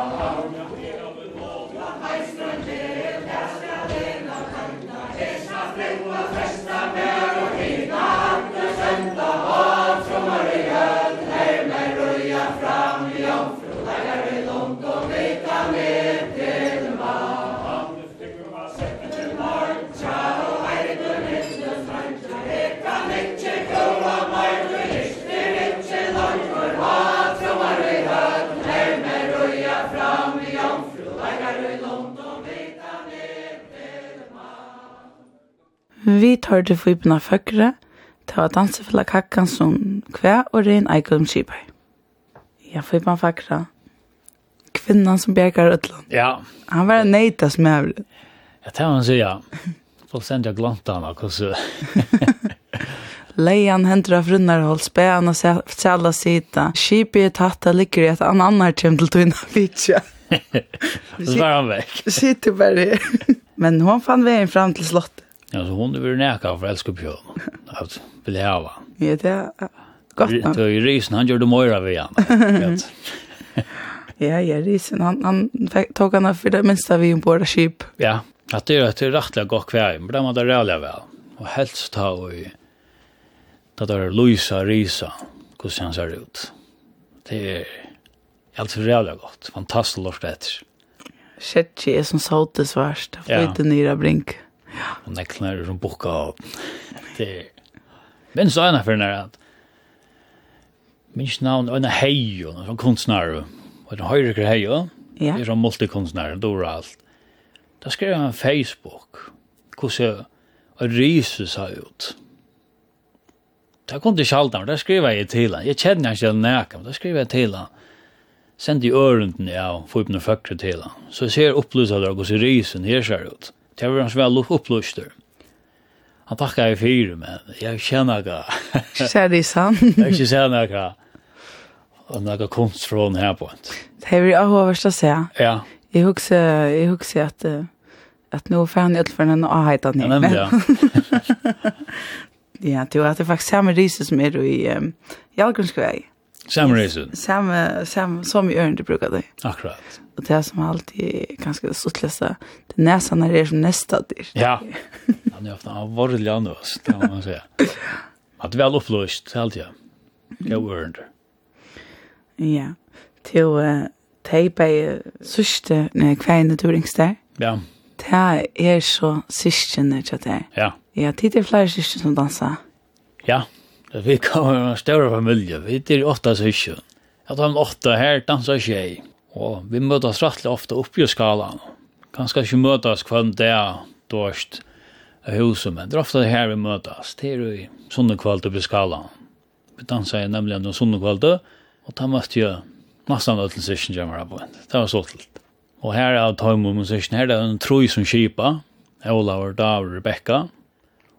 Vi tar til fibna føkre, til å danse for kakkan som kvæ og rein eikulum skipar. Ja, fibna føkre. Kvinnan som bjergar Øtland. Ja. Han var en neita som er. Jag tar man säga. Fullständigt jag glömt han också. Leian hendur av frunnarhåll, spæan og sæla sita. Skipet tatta ligger i et annan kjem til tøyna vitja. Så var han väck. Sitter bara her. Men hon fann vägen fram till slottet. Ja, så hon vill näka för älskar på. Att vill ha. Ja, det är gott. Det är ju risen han gjorde mera vi han. Ja, ja, risen han han tog han för det minsta vi på det skip. Ja, att det är ett rättligt gott kväll, men det var det räliga väl. Och helst ta och det där Luisa risa, hur han ser ut. Det är helt räliga gott. Fantastiskt lort det. Shit, är som sålt det svärst. Flyter ner brink. Ja. Och näcklarna som boka av. Det men så ena för när att minns namn och en hej och en konstnär och en högre hej. Ja. Det är en multikonstnär då allt. Då skrev jag en Facebook. Hur så en risa så ut. Det kunde inte allt där. Där skrev jag till han. Jag känner inte näka, men då skrev jag till han. Sen i öronen ja, får upp några fackre till han. Så ser upplysade och så risen här ser ut. Det var så väl upplyster. Han tackar i fyra, men jag känner att ser det sant. Jag känner att och några konst från här på. Det är ju överst att säga. Ja. Jag huxar jag huxar att att nu fan jag för den och heta ni. Men ja. Ja, det var att det faktiskt samma resa som är i Jalgrunskväg. Samma resa. Samma samma som i Örn det brukar det. Akkurat. Och det som alltid ganska suttläsa. Det näsan är det som nästa där. Ja. Han är ofta avordlig annars, kan man säga. Att väl upplyst alltid. Jag Örn. Ja. Till uh, tejpa i sista när kvänet uringstar. Ja. Det är så syskene till det. Ja. Ja, det är flera syskene som dansar. Ja. Vi kommer en större familj. Vi är åtta syskon. Jag tar en åtta här dansar tjej. Och vi mötas rättligt ofta upp i skalan. Kanske inte mötas kvann där dörst av huset, men det är ofta här vi mötas. Det är i sundekvalt upp i skalan. Vi dansar nämligen en sundekvalt och det måste ju nästan öll syskon jämra på en. Det var så till. Och här är Tom och syskon. Här är en troj som kipa. Ola och David och Rebecca.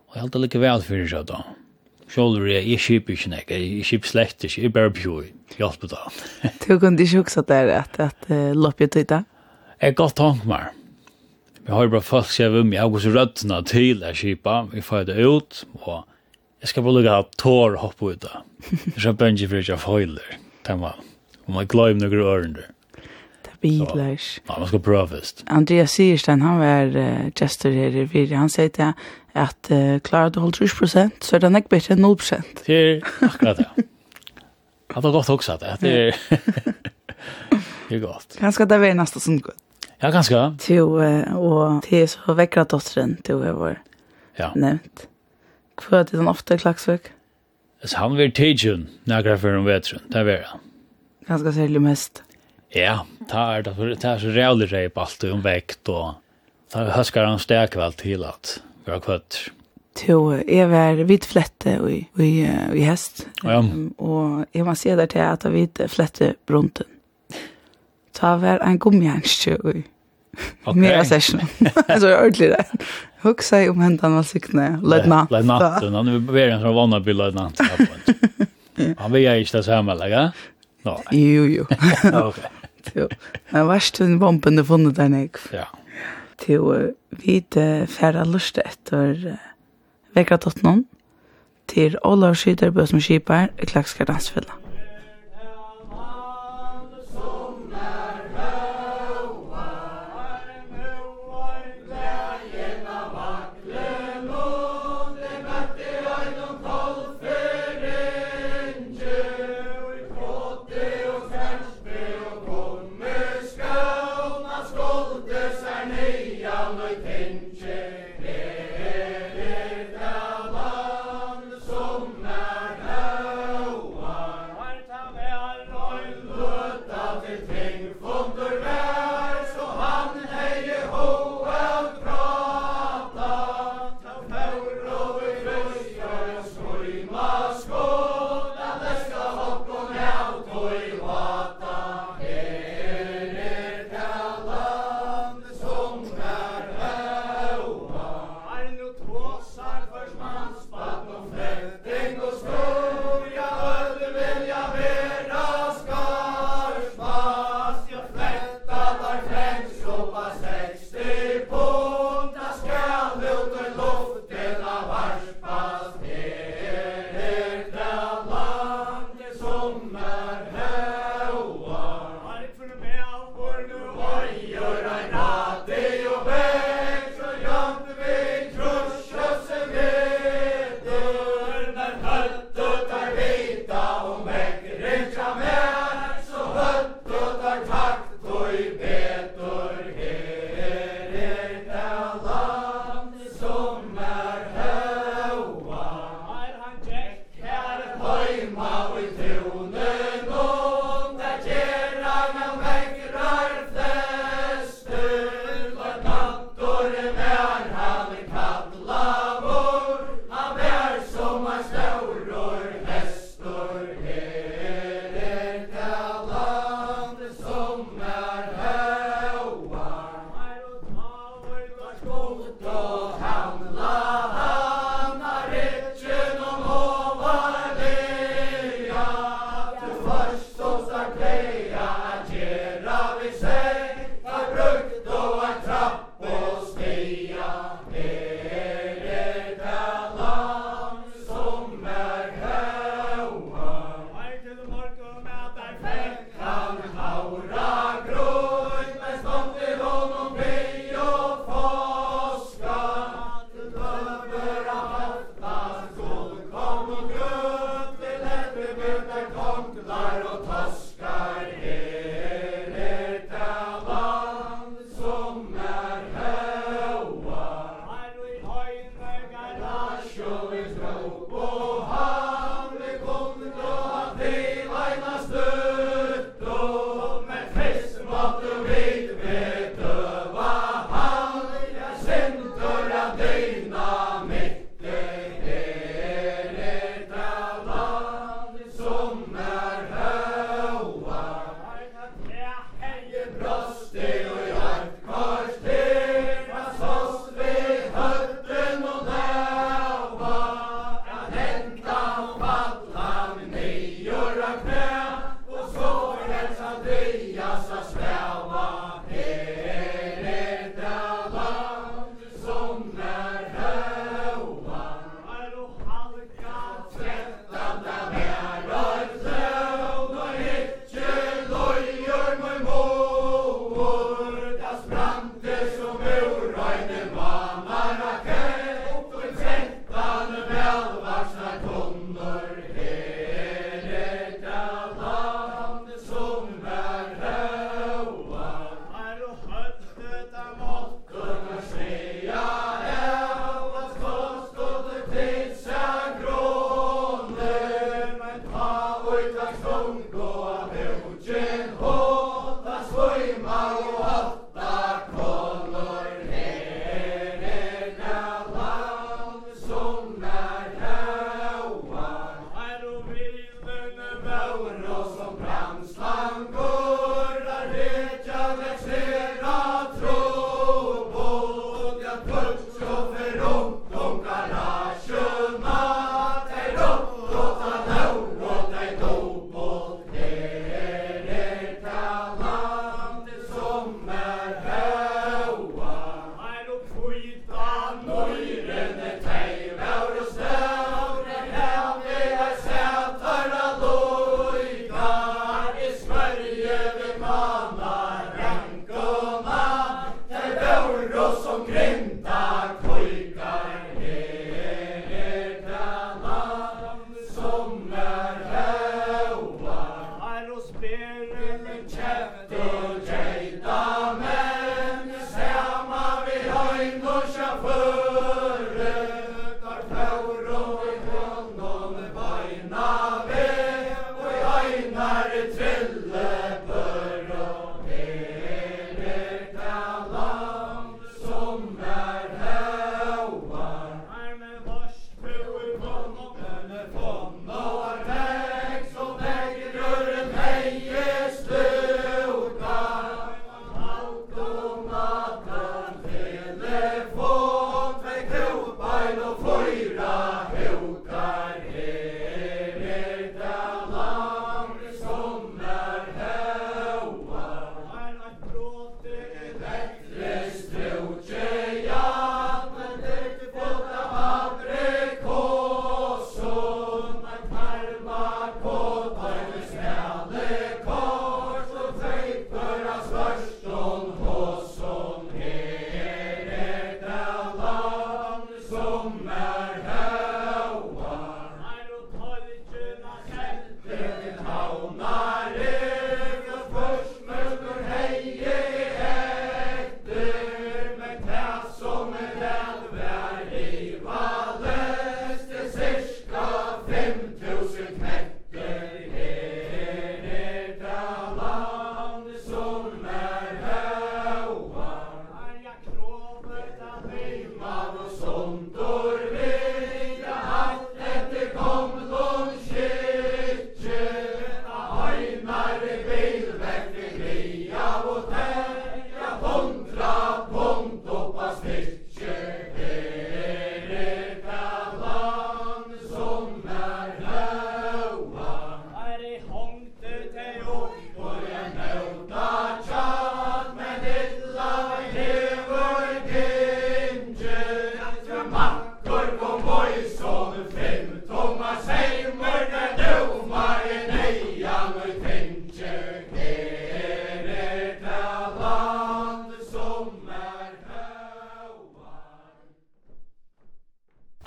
Og jeg halte like vel fyrir seg da. Sjålder jeg, jeg kjip ikke nek, jeg kjip slett ikke, jeg bare bjoi, hjelp da. Du kunne ikke huske at det er at, at uh, loppet ut da? Jeg har gått tank meg. Vi har bara folk som om jeg har gått rødtene til jeg kjipa, vi får det ut, og jeg skal bare lukke ha tår og hoppe ut da. Jeg skal bare ikke for ikke føyler, tenk meg, om jeg gløy noen ørender. Det er bilers. Ja, man skal prøve først. Andreas Sierstein, han var uh, gestor her i Virre, han sier til at uh, klarer du holde tre prosent, så er det ikke bedre enn null prosent. Det er akkurat det. Jeg har gått også det, det er, det er godt. Ganske det var nesten sånn godt. Ja, ganske. Til, uh, og til så vekkere dotteren til jeg var ja. nevnt. Hva er det den ofte Klaksvik? Så han vil tidsen, nærkere for en vetren, det er det. Ganske særlig mest. Ja, det er, det er så rævlig reip alt om vekt, og det høsker han stekvel til at vi har kvøtt. Til jeg var vidt flette i, i, i hest, ja. um, og jeg må si der til at jeg vidt flette brunten. Ta var en gummijernskjø i okay. Mera session. Så er ordentlig det. Hugsa om hentan var siktene, lødnant. Lødnant, han er bedre enn som vannet blir lødnant. Han vil jeg ikke det samme, eller? No. Jo, jo. Ok. Men varst den bomben du funnet der nek. Ja. Til vidt færre lust etter vekra tottnån til Olav Skyderbø som skipar i Klakska dansfylla.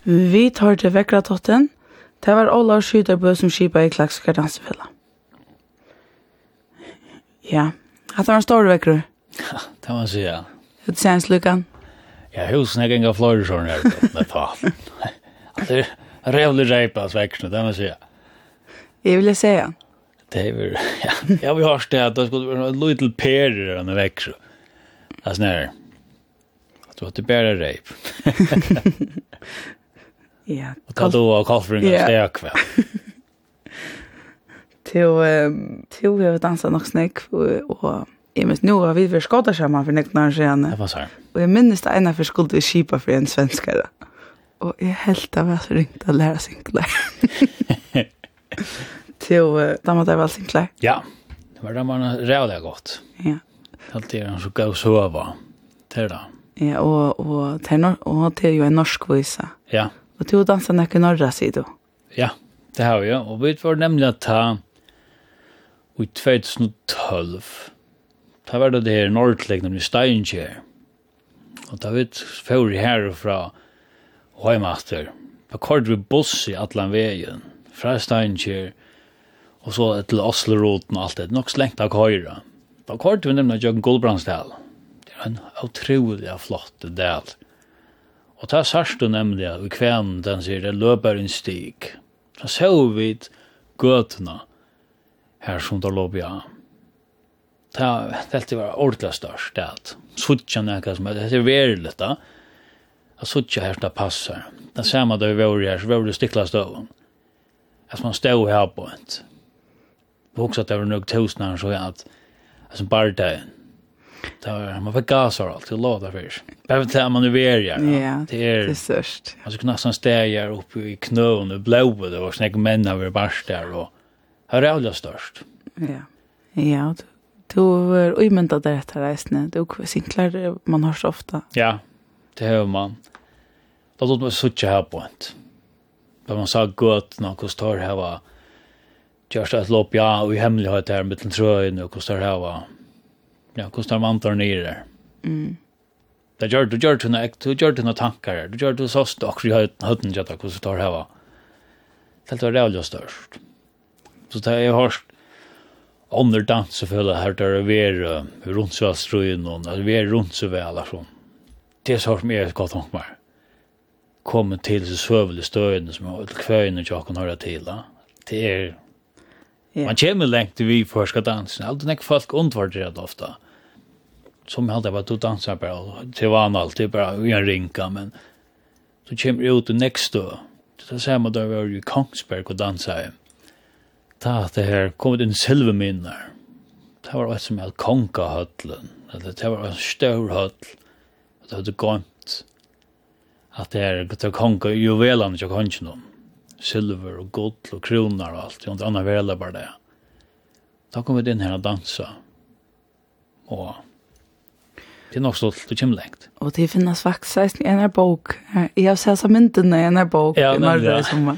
Vi tar til Vekkratotten. Det var Olav Skyterbø som skipet i Klaksvika dansefella. Ja, at det var en stor vekkru. Ja, det må man säga. Det känns lyckan. Ja, husen är inga flöjder här med tal. Det är rejält rejpas växna, det må man säga. Jag vill säga. Det är väl, ja, jag vill höra det att det skulle vara en liten perre när det växer. Alltså när det var det bara rejp. Ja. Och ta då av kalfringen Ja. stek väl. Till um, till vi har dansat nog snäck och och jag minns nu har vi för skåta samman för neknar sen. Det var så här. Och jag minns det ena för skulle vi skipa för en svenskare. Och jag helt av att ringt att lära singlar. Till uh, damer där väl singlar. Ja, det var det man rävliga gott. Ja. Alltid är han så gå sova. Det är det. Ja, och och tenor och det är ju en norsk visa. Ja. Och du dansar näka norra sidan. Ja, det har vi. Och vi var nämligen att ta i tjugohundratolv. Det var det här nordlig, nämligen Steinkjer. Och da vi får härifrån Heimater. På kort vi buss i Atlanvägen. Fra Steinkjer. Och så till Oslo-roten och allt det. Nog slängt av höjra. På kort vi nämligen Jörgen Gullbrandsdal. Det är en otroligt flott del. Och ta särskilt nämligen i kvän den ser det löper en stig. Så såg vi götterna här som då låg jag. Det det var ordentligt störst det. Sucha näka som det är väldigt då. Att sucha här där passar. Det samma då vi var här så var det sticklas då. Att man stod här på ett. Också att det var nog tusen så att alltså bara det. Där man fick gas och allt till låda fisk. Behöver ta manövrera. Ja. Det är Det är störst. alltså kunna nästan stäja upp i knön och blåa och snägg män över barst där och har det allra störst. Ja. Ja, du, du är omyndad där efter reisene. Du sinklar man har så ofta. Ja, det har man. Då låt man sucha här på ett. Då man sa gott när kostar här var just att lopp ja och i hemlighet här med den tröjan och kostar här var ja kostar man tar ner där. Mm. Det gör du gör du när du gör du några tankar. Du gör du så stock vi har huden jag kostar här var. Det var det allra störst. Så det är hörst under dans så för här där vi är runt så ströjen och vi är runt så väl alltså. Det är så mer gott om mig. Kommer till så svövle stöden som har kvöjen och jag kan höra till. Det är Ja. man kommer längt till vi för ska dansa. Allt det folk undvärderar det ofta. Som jag hade varit att dansa bara till van alltid bara i en rinka men så kommer ut det nästa. Det säger man då var ju Kongsberg och dansa. Ta det här kom in silverminnar. Det var ett som hade konkahöllen. Eller det var en stor höll. Det hade gått att det är att konka juvelarna jag kan inte någon. Silver och guld och kronor och allt. Och andra välar bara det. Då kom vi in här och dansa. Och det är nog stolt och kymlängt. Och det finns faktiskt en här bok. Jag har sett som mynden i en här bok. Ja, i men norra ja. i sommar.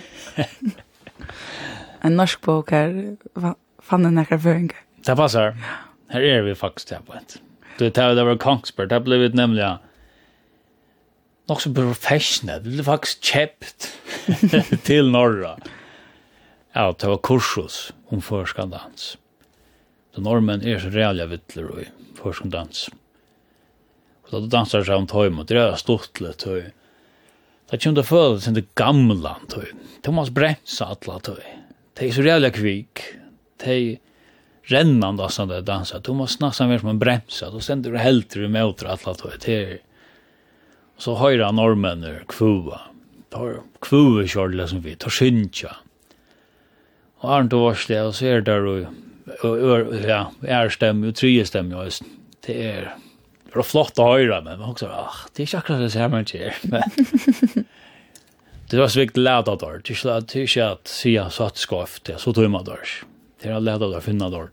En norsk bok här. va- Fann en här föringar. Det passar. Här är vi faktiskt här på ett. Det här det var Kongsberg. Det har blivit nämligen nog så professionellt. Det är faktiskt käppt till norra. Ja, det var kursus om förskandans. Så normen är så reella vittler i förskandans. Och då dansar sig om tøymot. Det är stort lite tøy. Det kommer att föra sig till gamla tøy. De måste bremsa alla tøy. Det är så reella kvik. Det är rennande sån där dansa. Du måste nästan vara som en bremsa. Då sänder du helt emot alla tøy. Det är så höra normen ur kvua. Tar kvua kjörla som vi. Tar syntja. Och Arnt och Varsle och ser där och ja, är stäm och tre stäm ju. Det är det är flott att höra men man också ah, det är inte akkurat det så här man gör. Men det var så viktigt att lära där. Det är att det är att säga så att skaft det så tror man där. Det är att lära där finna där.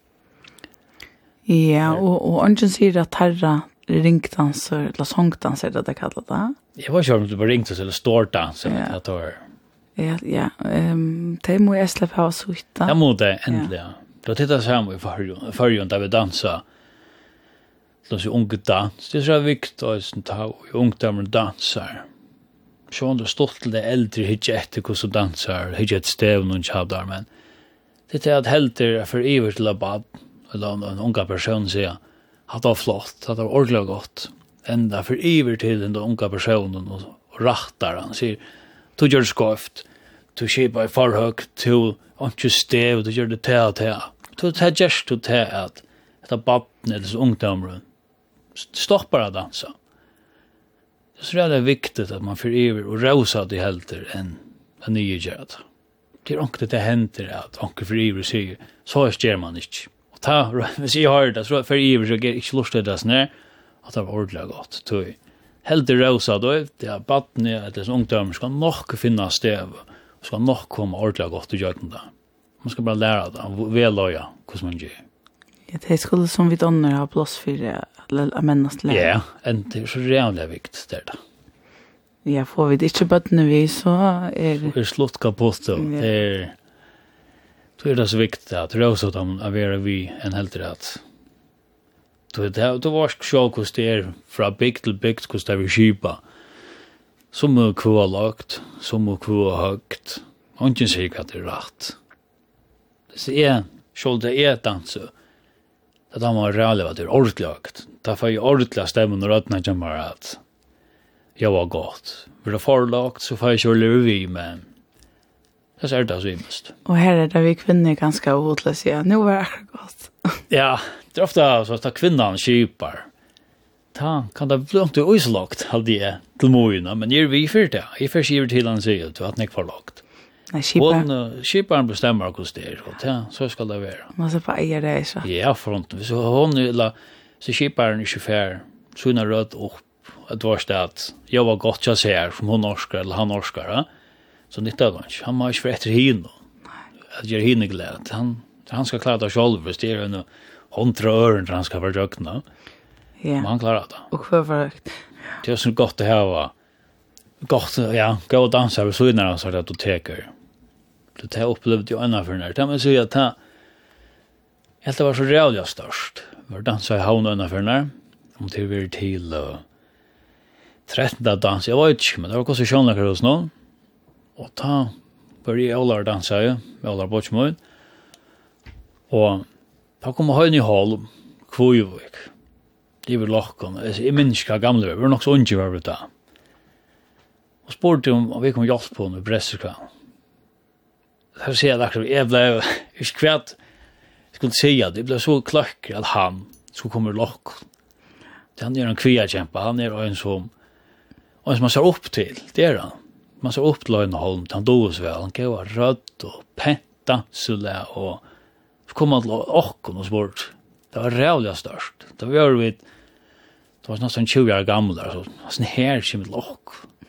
Ja, och och ungen säger att herra ringdanser eller sångdanser det det kallar det. Jag var sure om det var ringt eller stortdans eller Ja. att det var. Ja, ja. Ehm, det må jag släppa ha suita. Jag måste äntligen. Då tittar jag hem i förrjun, förrjun där vi dansar. Så så unga dans. Det är så viktigt att ta ungdomar dansar. så du stolt till det äldre hitje efter hur så dansar, hitje ett stäv någon tjabdar, men det är att helter för evigt till bad eller en unga person säger att det var flott, att det var ordentligt gott. Ända för evigt till den unga personen och, och rattar han säger du gör det skoft, du kipa i för högt, du inte stäv, du gör det till och till. Du tar just till till att att baden eller så ungdomar stoppar att dansa. Så det är viktigt att man för evigt och rosa det helter än en ny gärd. Det är inte det händer att onkel för evigt säger så gör man inte. Och ta, hvis jag har det, så för evigt så är inte lust det snä att det var ordentligt gott. Tog helter rosa då, det är baden eller så ungdomar ska nog finna stäv och ska nog komma ordentligt gott och göra det. Man ska bara lära det, väl loja, hur man gör. Ja, det skulle som vi donner ha plats för det, att männas lära. Ja, en det är så jävla viktigt det där. Ja, får vi det inte bötterna vi så är det är slott kaputt då. Det är då är det så viktigt att rosa dem att vara vi en helt rätt. Då det då var själv hur det är från big till big hur det är skipa. Som är kvallagt, som är kvallhögt. Och inte säkert att det är rätt. Det är själv det är dansa. Det har man realligt att det är ordentligt. Därför är ordentliga stämmen och rötterna kommer att jag var gott. För det förlagt så får jag köra vi, men det är det så mest. Och här är det vi kvinnor ganska ohotlösa. Ja, nu var det gott. Ja, det är ofta så att kvinnan kipar. Ta kan det bli inte uslagt all det till mojorna, men gör vi för det. I för skiver till han säger att det är förlagt. Nej, kipar. Hon kiparen bestämmer hur det är. Och ja, så ska det vara. Man ska bara äga det så. Ja, fronten. Så hon eller så kiparen är tjugofyra. Så hon har rött upp. Att var det att jag var gott jag ser som hon norskar eller han norskar. Ja? Så nyttar det inte. Han har inte för efter henne. Att göra henne gläd. Han, han ska klara det själv. Hvis det är en hundra öron han ska vara drökna. Ja. Men han klarar det. Och för förrökt. Det är så gott det här var. Gott, ja. Gå och dansa över så så att du teker. Det har upplevt jag ännu för när. Det man säger att det helt var så realja störst. Vi har dansat i havn ännu för när. Om det var till uh, trettonde dans. Jag vet inte, men det var också sjönläkare hos någon. Och då började jag alla dansa med alla bortsmål. Och då kom jag höjn i håll, Kvojvik. Det var locken. Jag minns inte gamla vi var nog så ungefär var det. Och spurte om vi kom hjälp på med Bresserskvan. Jag ser att jag blev inte kvart. Jag skulle säga det blev så klart att han skulle komma lock. Han är en kviakämpa, han är en som och som man ser upp till, det är han. Man ser upp till Löjneholm, han dos väl, han kan vara röd och penta, sulle och så kommer han till åkken och sport. Det var rävliga störst. Det var vi, det var nästan tjugo år gamla, så sån här kommer till åk.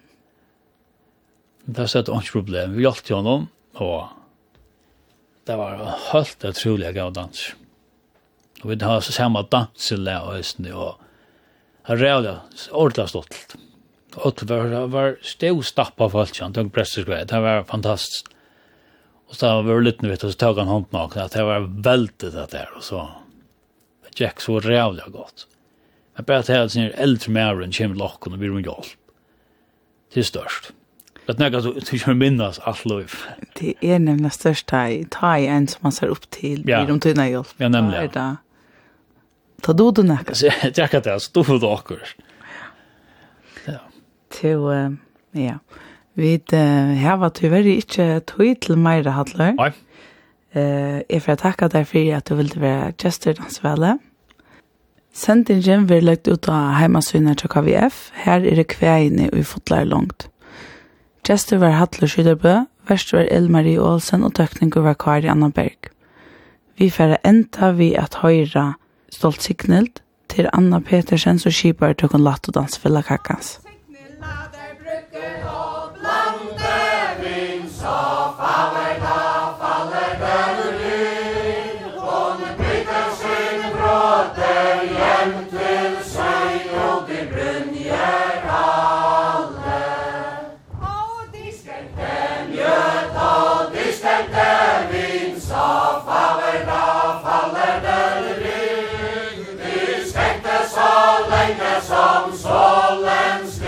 Det var så ett annat problem. Vi hjälpte honom och det var helt otroliga gav dans. Och vi har samma dansele och östning och har rävliga, ordentligt stolt. Och det var, var ståstappa folk, han tog Bresserskväd, det var fantastiskt. Och så var det lite, vet, och så tog han håndmakna, att det var väldigt det där, och så det gick så rävliga gott. Men bara att det här äldre mären kommer locken och blir en hjälp. Det är störst. Det är något att du kan minnas allt liv. Det är nämligen största i ta i en som man ser upp till ja. I de tyna hjälp. Ja, nämligen. Ja. Ta du du näka. Jag tycker att det är stort för dockor. Ja. Till, uh, ja. Vi uh, har tyvärr inte tog till Meira Hattler. Nej. Uh, jag får tacka dig för att du ville vara gäster dansvälle. Sendingen blir lagt ut av hemmasynet til K V F. Her er det kveine og i fotlar långt. Gester var Hattler Skyderbø, verst var Elmarie Olsen og tøkninger var Kari Anna Berg. Vi får enda vi at høyre stolt signelt til Anna Petersen som skipar til å latt og danse for kakkans. Som solens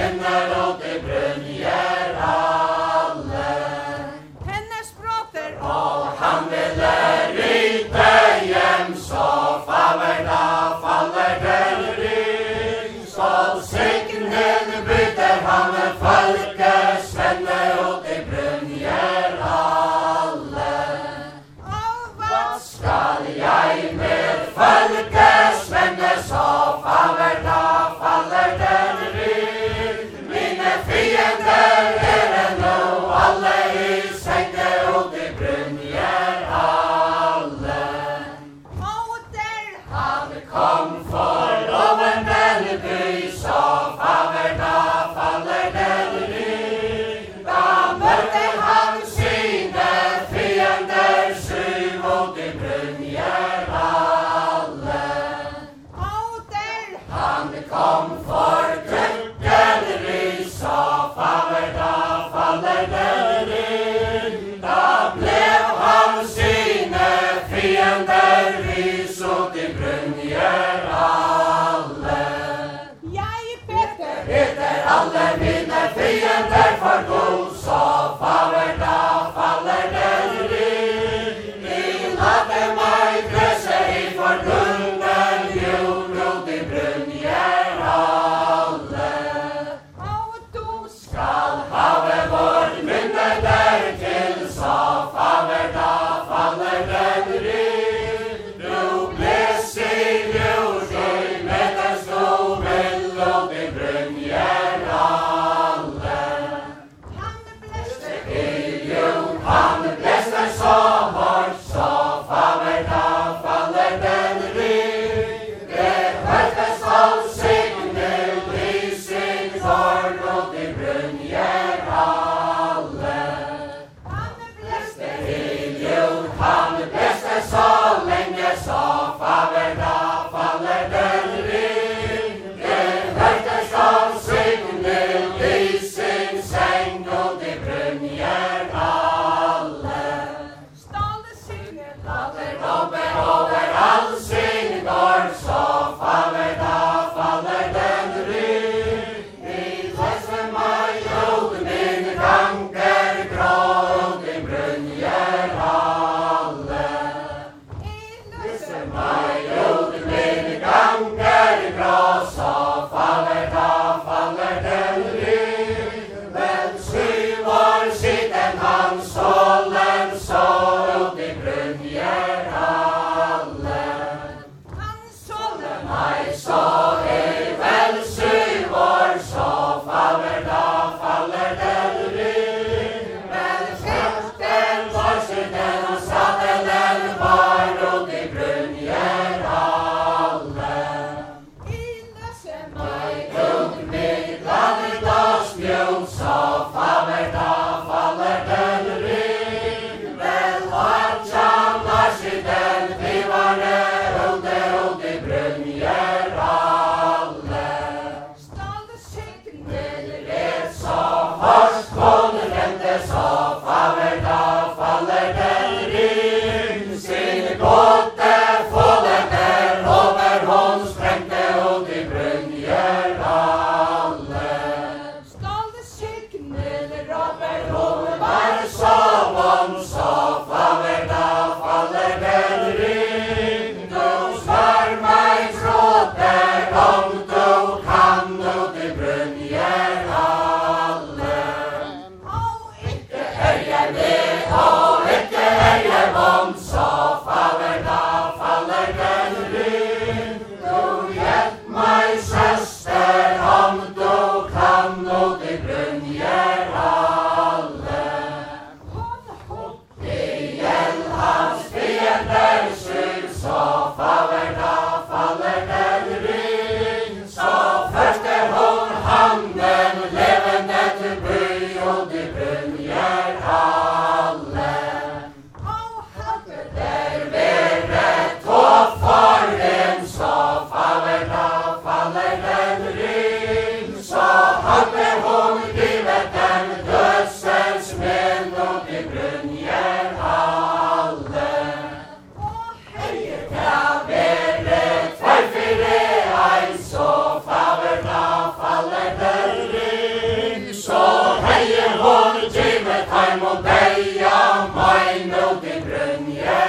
Amen, yeah.